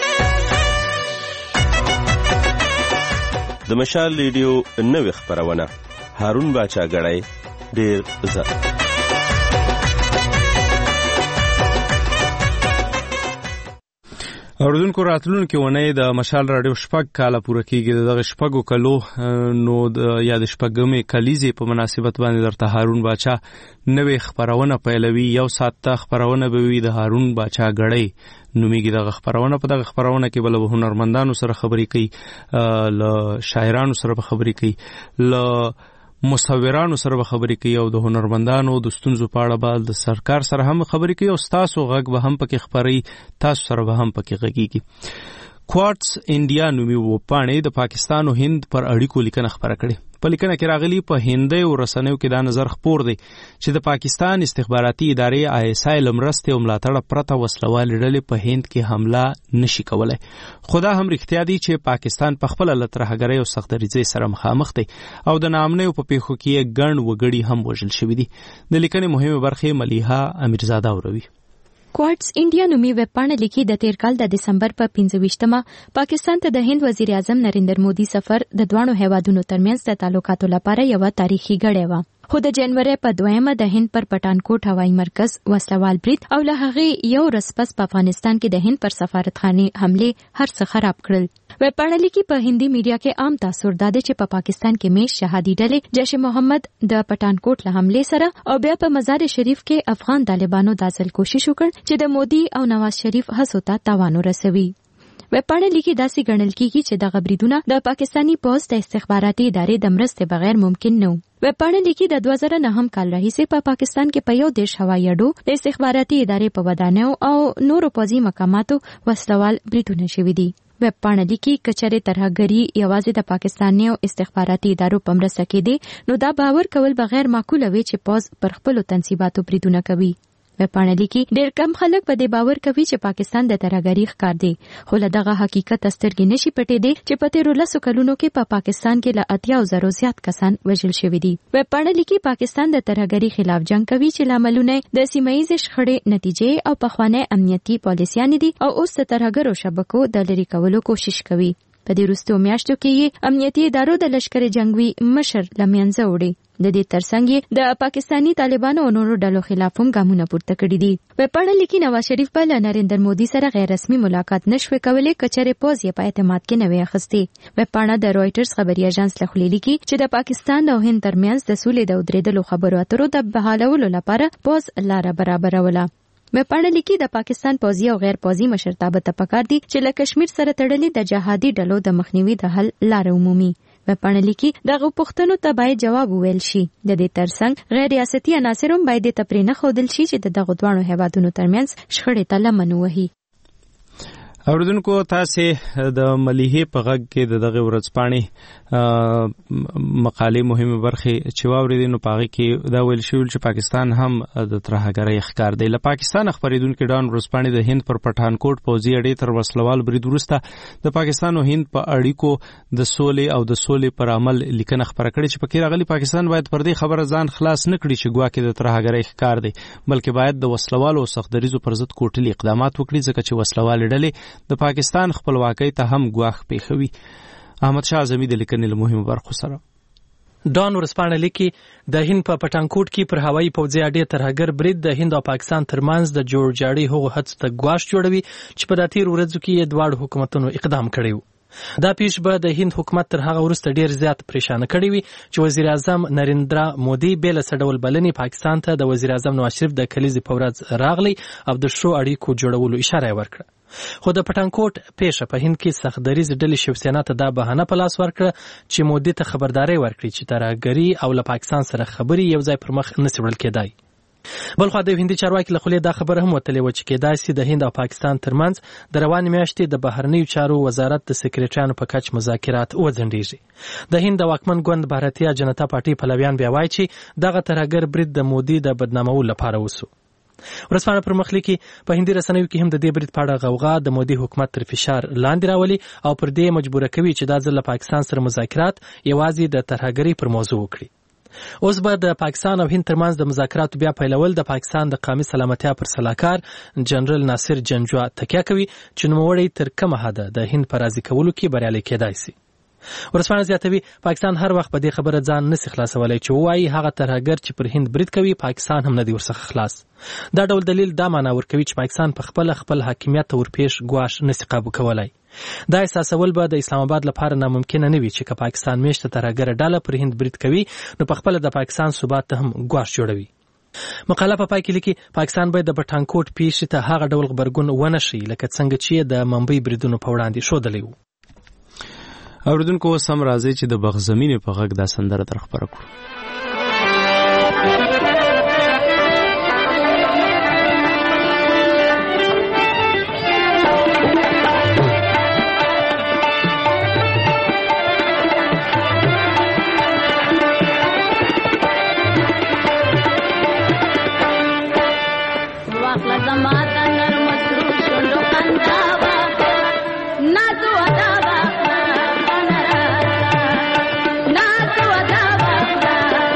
د مشال ریډیو نوې خپرونه هارون باچا غړی ډېر زه اوردونکو راتلونکو ونې د مشال رادیو شپږ کاله پوره کیږي. دغه شپږو کلو نو د یاد شپږمې کلیزې په مناسبت باندې درته هارون باچا نوې خبرونه پیلوي. یو ساعت ته خبرونه به وي د هارون باچا غړی نومیږي. دغه خبرونه په دغه خبرونه کې بل هنرمندانو سره خبرې کوي، ل شاعرانو سره خبرې کوي، ل مصورانو سره خبرې کوي او د هنرمندانو د ستونزو په اړه به د سرکار سره هم خبرې کوي او تاسو غږ به هم پکې خبري تاسو سره به هم پکې غږیږي. کوارټس انډیا نومي وپاڼې د پاکستان او هند پر اړیکو لیکنه خبره کړې. په لیکنه کې راغلي په هندۍ او رسنیو کې دا نظر خپور دی چې د پاکستان استخباراتي ادارې ISI لمرسته او ملاتړ پرته وسلوال ډلې په هند کې حمله نشي کولای. خدا هم رښتیا دی چې پاکستان په خپل لترهګرۍ او سختدریځۍ سره مخامخ دی او د ناامنۍ په پیښو کې ګڼ وګړي هم وژل شوي دي. د لیکنې مهمه برخه ملیحه امیرزاده وروي. کوارټس انډیا نومي ویبپاڼه لیکي د تیر کال د دسمبر په 25مه پاکستان ته د هند وزیر اعظم نریندر مودي سفر د دوانو هیوادونو ترمنځ د تعلقاتو لپاره یو تاریخي ګړی و. خو د جنوري په 2مه د هند پر پټانکوټ هوایي مرکز وسلوال برید او له هغې یو ورځ پس په افغانستان کې د هند پر سفارتخانې حمله هر څه خراب کړل. ویبپاڼه لیکي په هندي میډیا کې عام تاثر دا دی چې په پاکستان کې میش شهادي ډلې جیش محمد د پټانکوټ له حمله سره او بیا په مزار شریف کې افغان طالبانو د ځل کوشش وکړ چې د مودي او نواز شریف هڅو ته تاوان ورسوي. ویبپاڼه لیکي داسې ګڼل کیږي چې دغه بریدونه د پاکستاني پوځ د استخباراتي ادارې د مرستې بغیر ممکن نه و. ویبپاڼه لیکي د 2009 کال راهیسې په پاکستان کې په یو دیش هوایي اډو د استخباراتي ادارې په ودانیو او نورو پوځي مقاماتو وسلوال بریدونه شوي دي. ویبپاڼه لیکي کچره ترهګری یوازې د پاکستاني استخباراتي ادارو په مرسته کې دي نو دا باور کول بغیر معقوله وي چې پوځ پر خپل تنصیباتو بریدونه کوي. ویبپاڼه لیکي ډېر کم خلک په دې باور کوي چې پاکستان د ترهګری ښکار دی، خو له دغه حقیقت سترګې نشي پټېدی چې په تیرو 10 کلونو کې په پاکستان کې له 80,000 زیات کسان وژل شوي دي. ویبپاڼه لیکي پاکستان د ترهګری خلاف جنگ کوي چې لاملونه د سیمایي شخړې نتیجې او پخوانی امنیتي پالیسیانې دي او اوس د ترهګرو شبکو د لرې کولو کوشش کوي. په دې وروستیو میاشتو کې امنیتي ادارو د لشکر جنگوي مشر لمنځه وړي. د دې ترڅنګ د پاکستانی طالبانو او نورو ډلو خلاف هم ګامونه پورته کړي دي. ویبپاڼه لیکي نواز شریف په نریندر مودي سره غیر رسمي ملاقات نشوي کولای کچره پوز یې په اعتماد کې نه وي اخستي. ویبپاڼه د رويټرز خبري اژانس له خبري لیکي چې د پاکستان او هند ترمنځ د سولې د ودرېدلو خبرو اترو د بحالولو لپاره پوز لار برابروله. ویبپاڼه لیکي د پاکستان پوځي او غیر پوځي مشرتابه ته پکار دي چې له کشمیر سره تړلې د جهادي ډلو د مخنیوي د حل لار عمومي. ویبپاڼه لیکي دغه پوښتنو ته باید جواب وویل شي. د دې ترڅنګ غیر ریاستي عناصر هم باید د تپرینه خودل شي چې د دغه دوه هیوادونو ترمنځ شخړې ته لمن وهي. اوریدونکو تاسې د مليحې په غږ کې د دغه ورځپاڼې مقالې مهمه برخه چې واوریدل نو پاغي کې دا ویل شوی چې پاکستان هم د ترهګرۍ ښکار دی. له پاکستان خبرېدونکو ډان ورځپاڼې د هند پر پټانکوټ پوځي اډې تر وسلوال برید وروسته د پاکستان او هند په اړیکو د سولې او د سولې پر عمل لیکنه خبره کړې چې پکې راغلي پاکستان باید پر دې خبره ځان خلاص نه کړي چې ګواکې د ترهګرۍ ښکار دی، بلکې باید د وسلوال او سختدریزو پر ضد کوټلي اقدامات وکړي ځکه چې وسلوال ډلې د پاکستان خپلواکۍ ته هم ګواښ پیښوي. احمد شاه اعظمي د لیکنې له مهمو برخو سره ډان ورځپاڼه لیکي د هند په پټانکوټ کې پر هوایي پوځي اډې ترهګر برید د هند او پاکستان ترمنځ د جوړجاړي هغو هڅو ته ګواښ جوړوي چې په داتیر ورځو کې دواړو حکومتونو اقدام کړی و. دا پیښ به د هند حکومت تر هغه وروسته ډیر زیات پریشانه کړی وي چې وزیر اعظم نریندرا مودي بل څه ډول بلنې پاکستان ته د وزیر اعظم نواز شریف د کلیزې په ورځ راغلی او د شو اړیکو جوړولو اشاره ورکړه. خو د پټانکوټ پیښه په هند کې سختدریز ډلې شیوسینا ته دا بهانه په لاس ورکړه چې مودي ته خبرداري ورکړي چې ترهګري او له پاکستان سره خبري یو ځای پر مخ نشي وړل کېدای. بلخو د هندي چارواکي له خولې دا خبره هم وتلې و چې کېدای شي د هند او پاکستان ترمنځ د روانې میاشتې د بهرنیو چارو وزارت د سکریټریانو په کچ مذاکرات وځنډیږي. د هند د واکمن ګوند بھارتیا جنتا پارټي پلویان بیا وایي چې دغه ترهګر برید د مودي د بدنامولو لپاره وسو. ورځپاڼه پر مخ لیکي په هندي رسنیو کې هم د دې برید په اړه غوغا د مودي حکومت تر فشار لاندې راولي او پر دې مجبور کوي چې دا ځل له پاکستان سره مذاکرات یوازې د ترهګرۍ پر موضوع وکړي. اوس به د پاکستان او هند ترمنځ د مذاکراتو بیا پیلول د پاکستان د قومي سلامتیا پر سلاکار جنرال ناصر جنجوا تکیه کوي چې نوموړی تر کومه حده د هند پر راضي کولو کې بریالي کېدای شي. ورځپاڼه زیاتوي پاکستان هر وخت په دې خبره ځان نشي خلاصولای چې وایي هغه ترهګر چې پر هند برید کوي پاکستان هم نه دی ورڅخه خلاص. دا ډول دلیل دا معنا ورکوي چې پاکستان په خپل حاکمیت ته ورپېښ ګواښ نشي قابو کولای. دا احساسول به د اسلام آباد لپاره ناممکن نه وي چې که پاکستان میشته ترهګر ډله پر هند برید کوي نو په خپل د پاکستان ثبات ته هم ګواښ جوړوي. مقاله په پای کې لیکي پاکستان باید د پټانکوټ پیښې ته هغه ډول غبرګون ونه شي لکه څنګه چې د ممبئی بریدونو په وړاندې ښودلی و. اوریدونکو سم راځي چې د بغزمینې په غږ دا سندره در خبره کړو. Na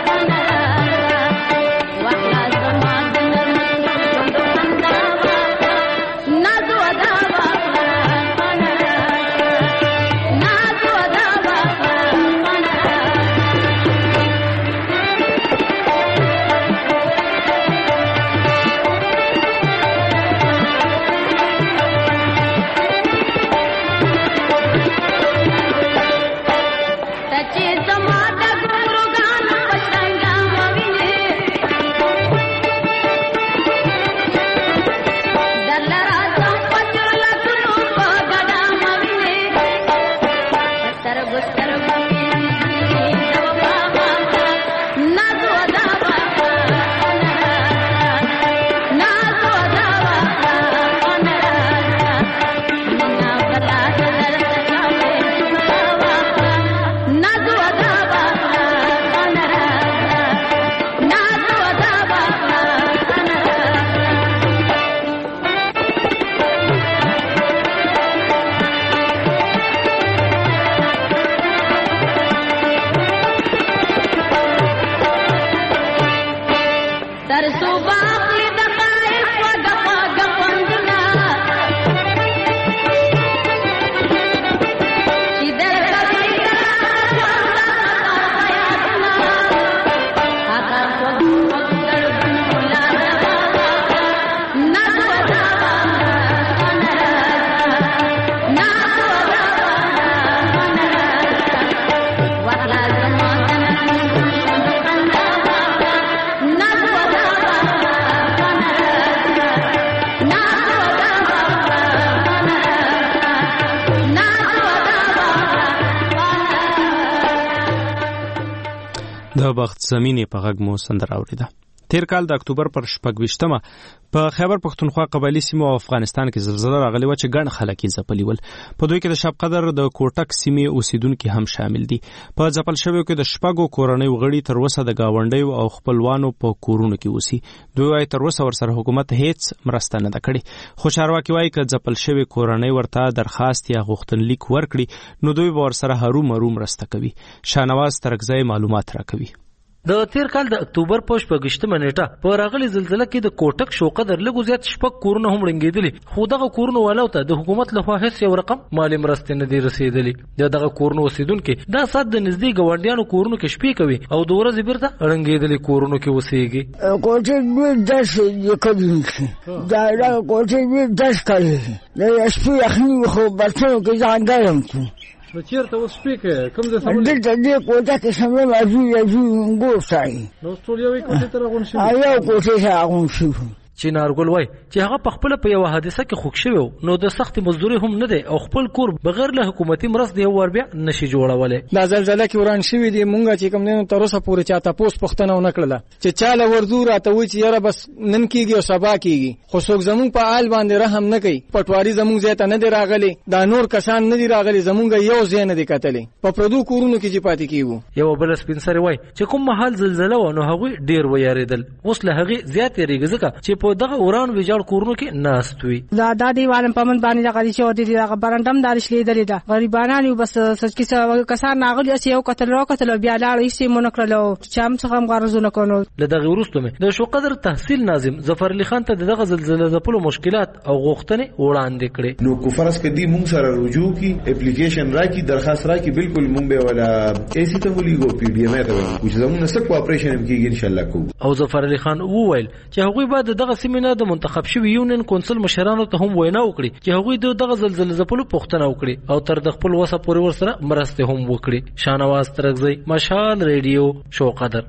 د بخت زمینې په غږ مو سندره اوریده. تیر کال د اکتوبر پر 26مه په خیبر پښتونخوا قبایلی سیمو او افغانستان کې زلزلہ راغلی و چې ګڼ خلک یې ځپلي ول. په دوی کې د شب قدر د کوټک سیمې اوسیدونکي هم شامل دي. په ځپل شویو کې د شپږو کورنیو غړي تر اوسه د ګاونډیو او خپلوانو په کورونو کې اوسي. دوی وايي تر اوسه ورسره حکومت هیڅ مرسته نه ده کړې. خو چارواکي وايي که ځپل شوی کورنۍ ورته درخواست یا غوښتنلیک ورکړي نو دوی به ورسره هرومرو مرسته کوي. شاهنواز ترکزی معلومات راکوي. د تیر کال د اکتوبر په 28مه نیټه په راغلي زلزلہ کې د کوټک شوقدر لږ زیات شپږ کورونه هم ړنګېدلي، خو دغه کورونه والو ته د حکومت لخوا هیڅ یو رقم مالي مرستې نه دي رسېدلي. دغه کورونه اوسیدونکي دا سات د نږدې ګاونډیانو کورونو کې شپې کوي او د ورځې بیرته ړنګېدلي کورونو کې اوسېږي. کوټې به 10 کړي دا کوټې به 10 کړي د شپې اخني خو برڅو کې ځان ګرم نو چیرته اوس شپې کې کوم ځای سمول دلته دې کوټه کې سمول راځي ګوښای نو ټول یو کوټه تر غون شي یو کوټه څنګه غون شي. چینارګل وای چې هغه په خپل په یو حادثه کې خوښ شوی نو د سخت مزدوري هم نه دی او خپل کور بغیر له حکومتي مرستې یو ور بیا نشي جوړولای. دا زلزلہ کې وران شوی دی مونږه چې کوم نه تر اوسه پورې چاته پوس پښتنه ونه کړله چې چاله ورزو راته وی چې یاره بس نن کیږي او سبا کیږي، خو څوک زمون په حال باندې رحم نه کوي. پټواری زمون ځای ته نه دی راغلی، دا نور کسان نه دی راغلی، زمونږ یو ځای نه دی کتلی په پردو کورونو کې چې پاتې کیږو. یو بل سپینسر وای چې کوم محل زلزلہ و نو هغه ډیر ویاریدل، اوس له هغه زیات یریږي ځکه چې په دغه وران جوړ کورونو کې ناستوي. دا د دیوالم په من باندې د غړي شو دي د برندم دارش لیدل دي غریبانان یو بس سچ کې کسان ناغلی چې یو قتل بیا لاړ هیڅ مونکړلو چم څخه هم غرضونه کولو. لدغه ورستمه د شو قدر تحصیل ناظم ظفر علي خان ته دغه زلزلہ د پلو مشکلات او غوښتنې وړاندې کړي. نو کو فرض کدي مونږ سره رجوع کی اپلیکیشن راکی درخواست راکی بالکل مونږ به ولا ایسی ته ولېګو پی ډی ام ته چې زموږ سره کوآپریشن هم کیږي ان شاء الله کو. او ظفر علي خان وویل چې هغوی بعد دغه سیمینار د منتخب شوی یونین کونسل مشرانو ته هم وینا وکړي چې هغوی دغه زلزلې ځپلو پوښتنه وکړي او تر د خپل وسه پورې ورسره مرسته هم وکړي. شاهنواز ترکزی مشال ریډیو شو قدر.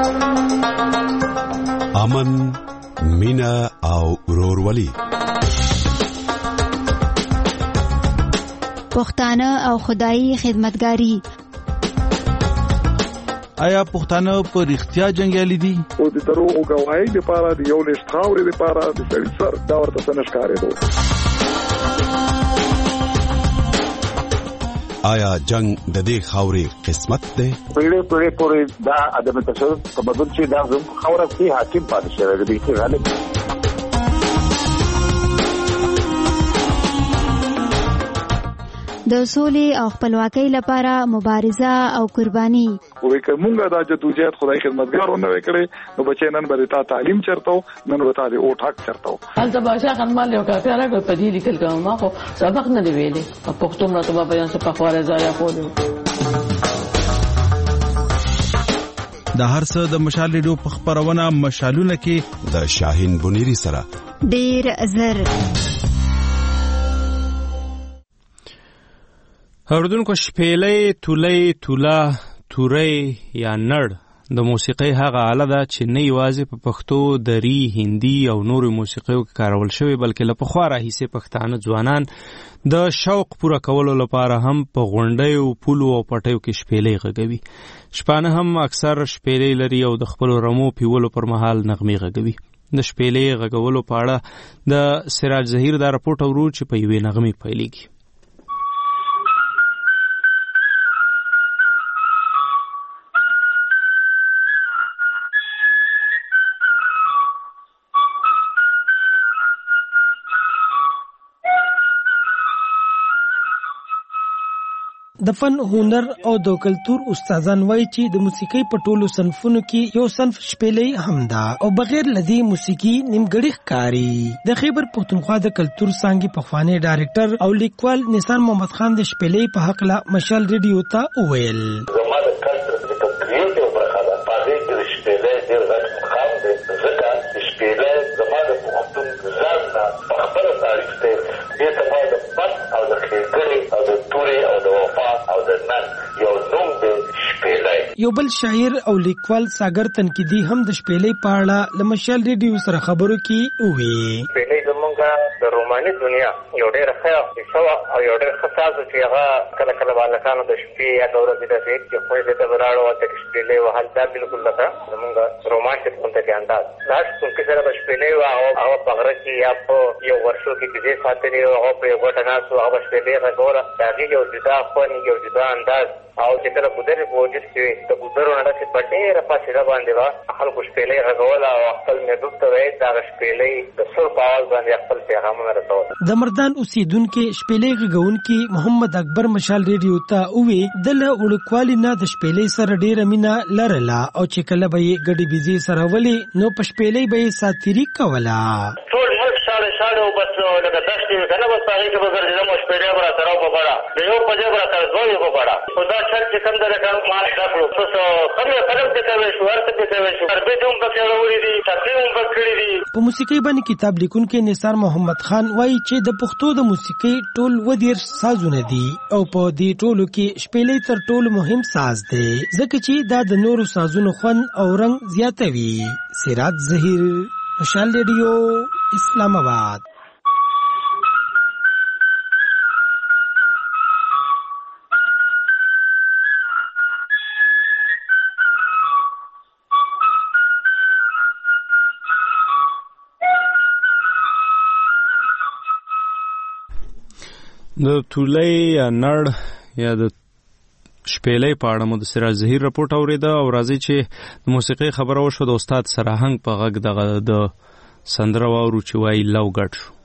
امن مینا او ورورولي پښتانه او خدایي خدمتګاری. آیا پښتانه په رښتیا جنگیالي دي؟ او د دروغ غواهی لپاره د یو لښت خاورې لپاره د سړي سر دا ورته څنګه ښکارېدو. آیا جنگ د دې خاورې قسمت دی؟ پیړې پورې دا ادم تشدد په بدل چې دا زموږ خاوره کې حاکم پاتې شوی دی چې غالب د سولې او خپلواکۍ لپاره مبارزه او قرباني. وې کومه دا جدوجہد خدای خدمتګارونه وکړي نو بچي نن به تا تعلیم چرته نن به تا د او ټاک چرته. البته باشه خدمت یو کافي راغی په دې لیکل کوم ما خو سبق نه دی ویلي په پښتو مله ته په یان څه په خواره ځای خو د هر څه د مشال ریډیو په خبرونه مشالونه کې د شاهین بنيري سره ډیر زر. اوردونکو شپېلې تولې تولا تورې یا نړ د موسیقۍ هغه آله ده چې نه یوازې په پښتو، دری، هندي او نورو موسیقیو کې کارول شوی بلکې له پخوا راهیسې پښتانه ځوانان د شوق پوره کولو لپاره هم په غونډیو، پولو او پټیو کې شپېلې غږوي. شپانه هم اکثر شپېلې لري او د خپل رمو پیولو پر مهال نغمې غږوي. د شپېلې غږولو په اړه د سراج ظهیر دا راپورټ اورو چې په یوې نغمې پیلېږي. د فن، هنر او د کلتور استادان وایي چې د موسیقۍ په ټولو صنفونو کې یو صنف شپېلې هم ده او بغیر لدی موسیقي نیمګړی ښکاري. د خیبر پښتونخوا د کلتور څانګې پخوانی ډایرکټر او لیکوال نثار محمد خان د شپېلې په حق له مشال ریډیو ته وویل. زما د کلتور د کریټیو برخه ده پاره د شپېلې ډېر غټ مقام دی ځکه شپېلې زما د پښتون ځان نه خپل تاریخ ته دې ته باید پات او د خېګړې او د تورې او د وفا او د نن یو نوم دی شپېلې. یو بل شاعر او لیکوال ساګر تنقیدي هم د شپېلې په اړه له مشال ریډیو سره خبرو کې وی. شپېلې زموږ زمونږ د روماني دنیا یو ډېر ښه کیسه او یو ډېر ښه ساز چې هغه کله کله بالکانو د شپې یا د ورځې داسې چې خویندې ته به راړو هلته کې شپېلۍ وهل دا بالکل لکه زمونږ رومانټیک غونته کې انداز دا شپونکي سره به شپېلۍ وه هغه په غره کې یا په یو ورشو کې کیسې ساتلې وه هغه په یو ګوټه ناست وو هغه به شپېلۍ غږوله د هغې یو جدا خوند یو جدا انداز او چې کله ګودرې په وجود کې وې د ګودرو نه ډکې په ډېره فاصله باندې به خلکو شپېلۍ غږوله او خپل محبوب ته ویل د هغه شپېلۍ د سر په اواز باندې خپل پیغامونه رسول. د مردان اوسیدونکي شپېلۍ غږونکي محمد اکبر مشال ریډیو ته ووې د له وړوکوالي نه د شپېلۍ سره ډېره مینه لرله او چې کله به یې ګډې بيزې سره ولې نو په شپېلۍ به یې ساتیري کوله. ټول ملک شاړې او بس لکه دښتې وې که نه بس په هغې کې به ګرځېدم او شپېلۍ به راسره و په بړه د یو په ځای به راسره دوه وې په بړه خو دا چل چې کوم دی لکه ما زده کړو بس خلک پې کوی شو هر څه پې کوی شو تربیت هم پکې اړولي دي تقریم هم پکې کړي دي. په موسیقۍ باندې کتاب لیکونکی نثار محمد خان وایي چې د پښتو د موسیقۍ ټول 20 سازونه دي او په دې ټولو کې شپېلۍ تر ټولو مهم ساز دی ځکه چې دا د نورو سازونو خوند او رنګ زیاتوي. سراج ظهیر، مشال ریډیو، اسلام آباد. د تولۍ یا نړ یا د شپېلۍ په اړه مو د سراج ظهیر راپورټ اورېده او راځي چې د موسیقۍ خبره وشوه د استاد سراهنګ په غږ دغه د سندره واورو چې وایي لو ګډ شو.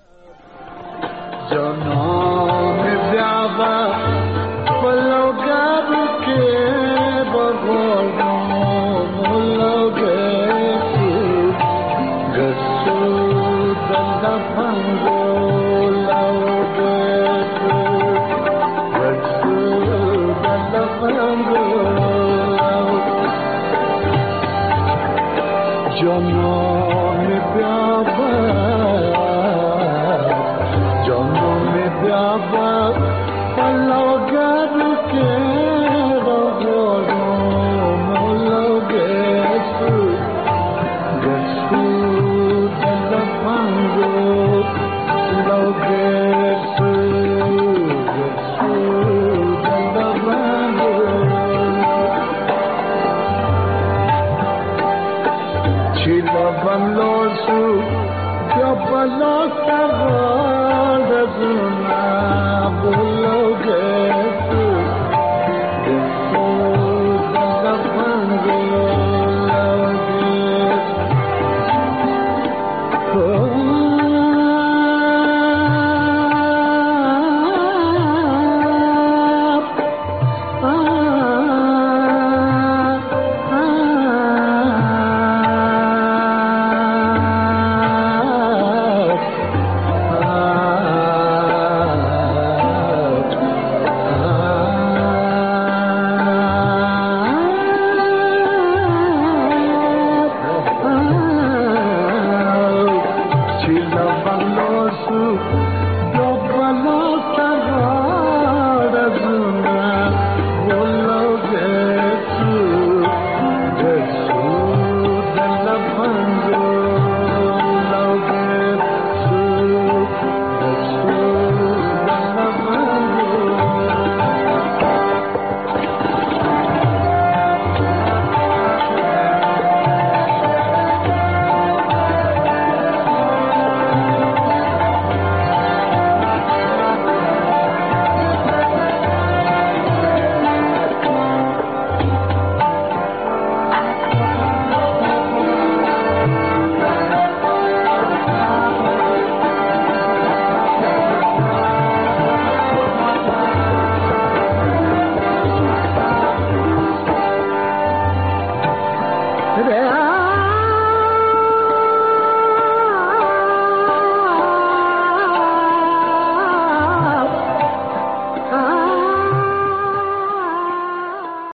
Love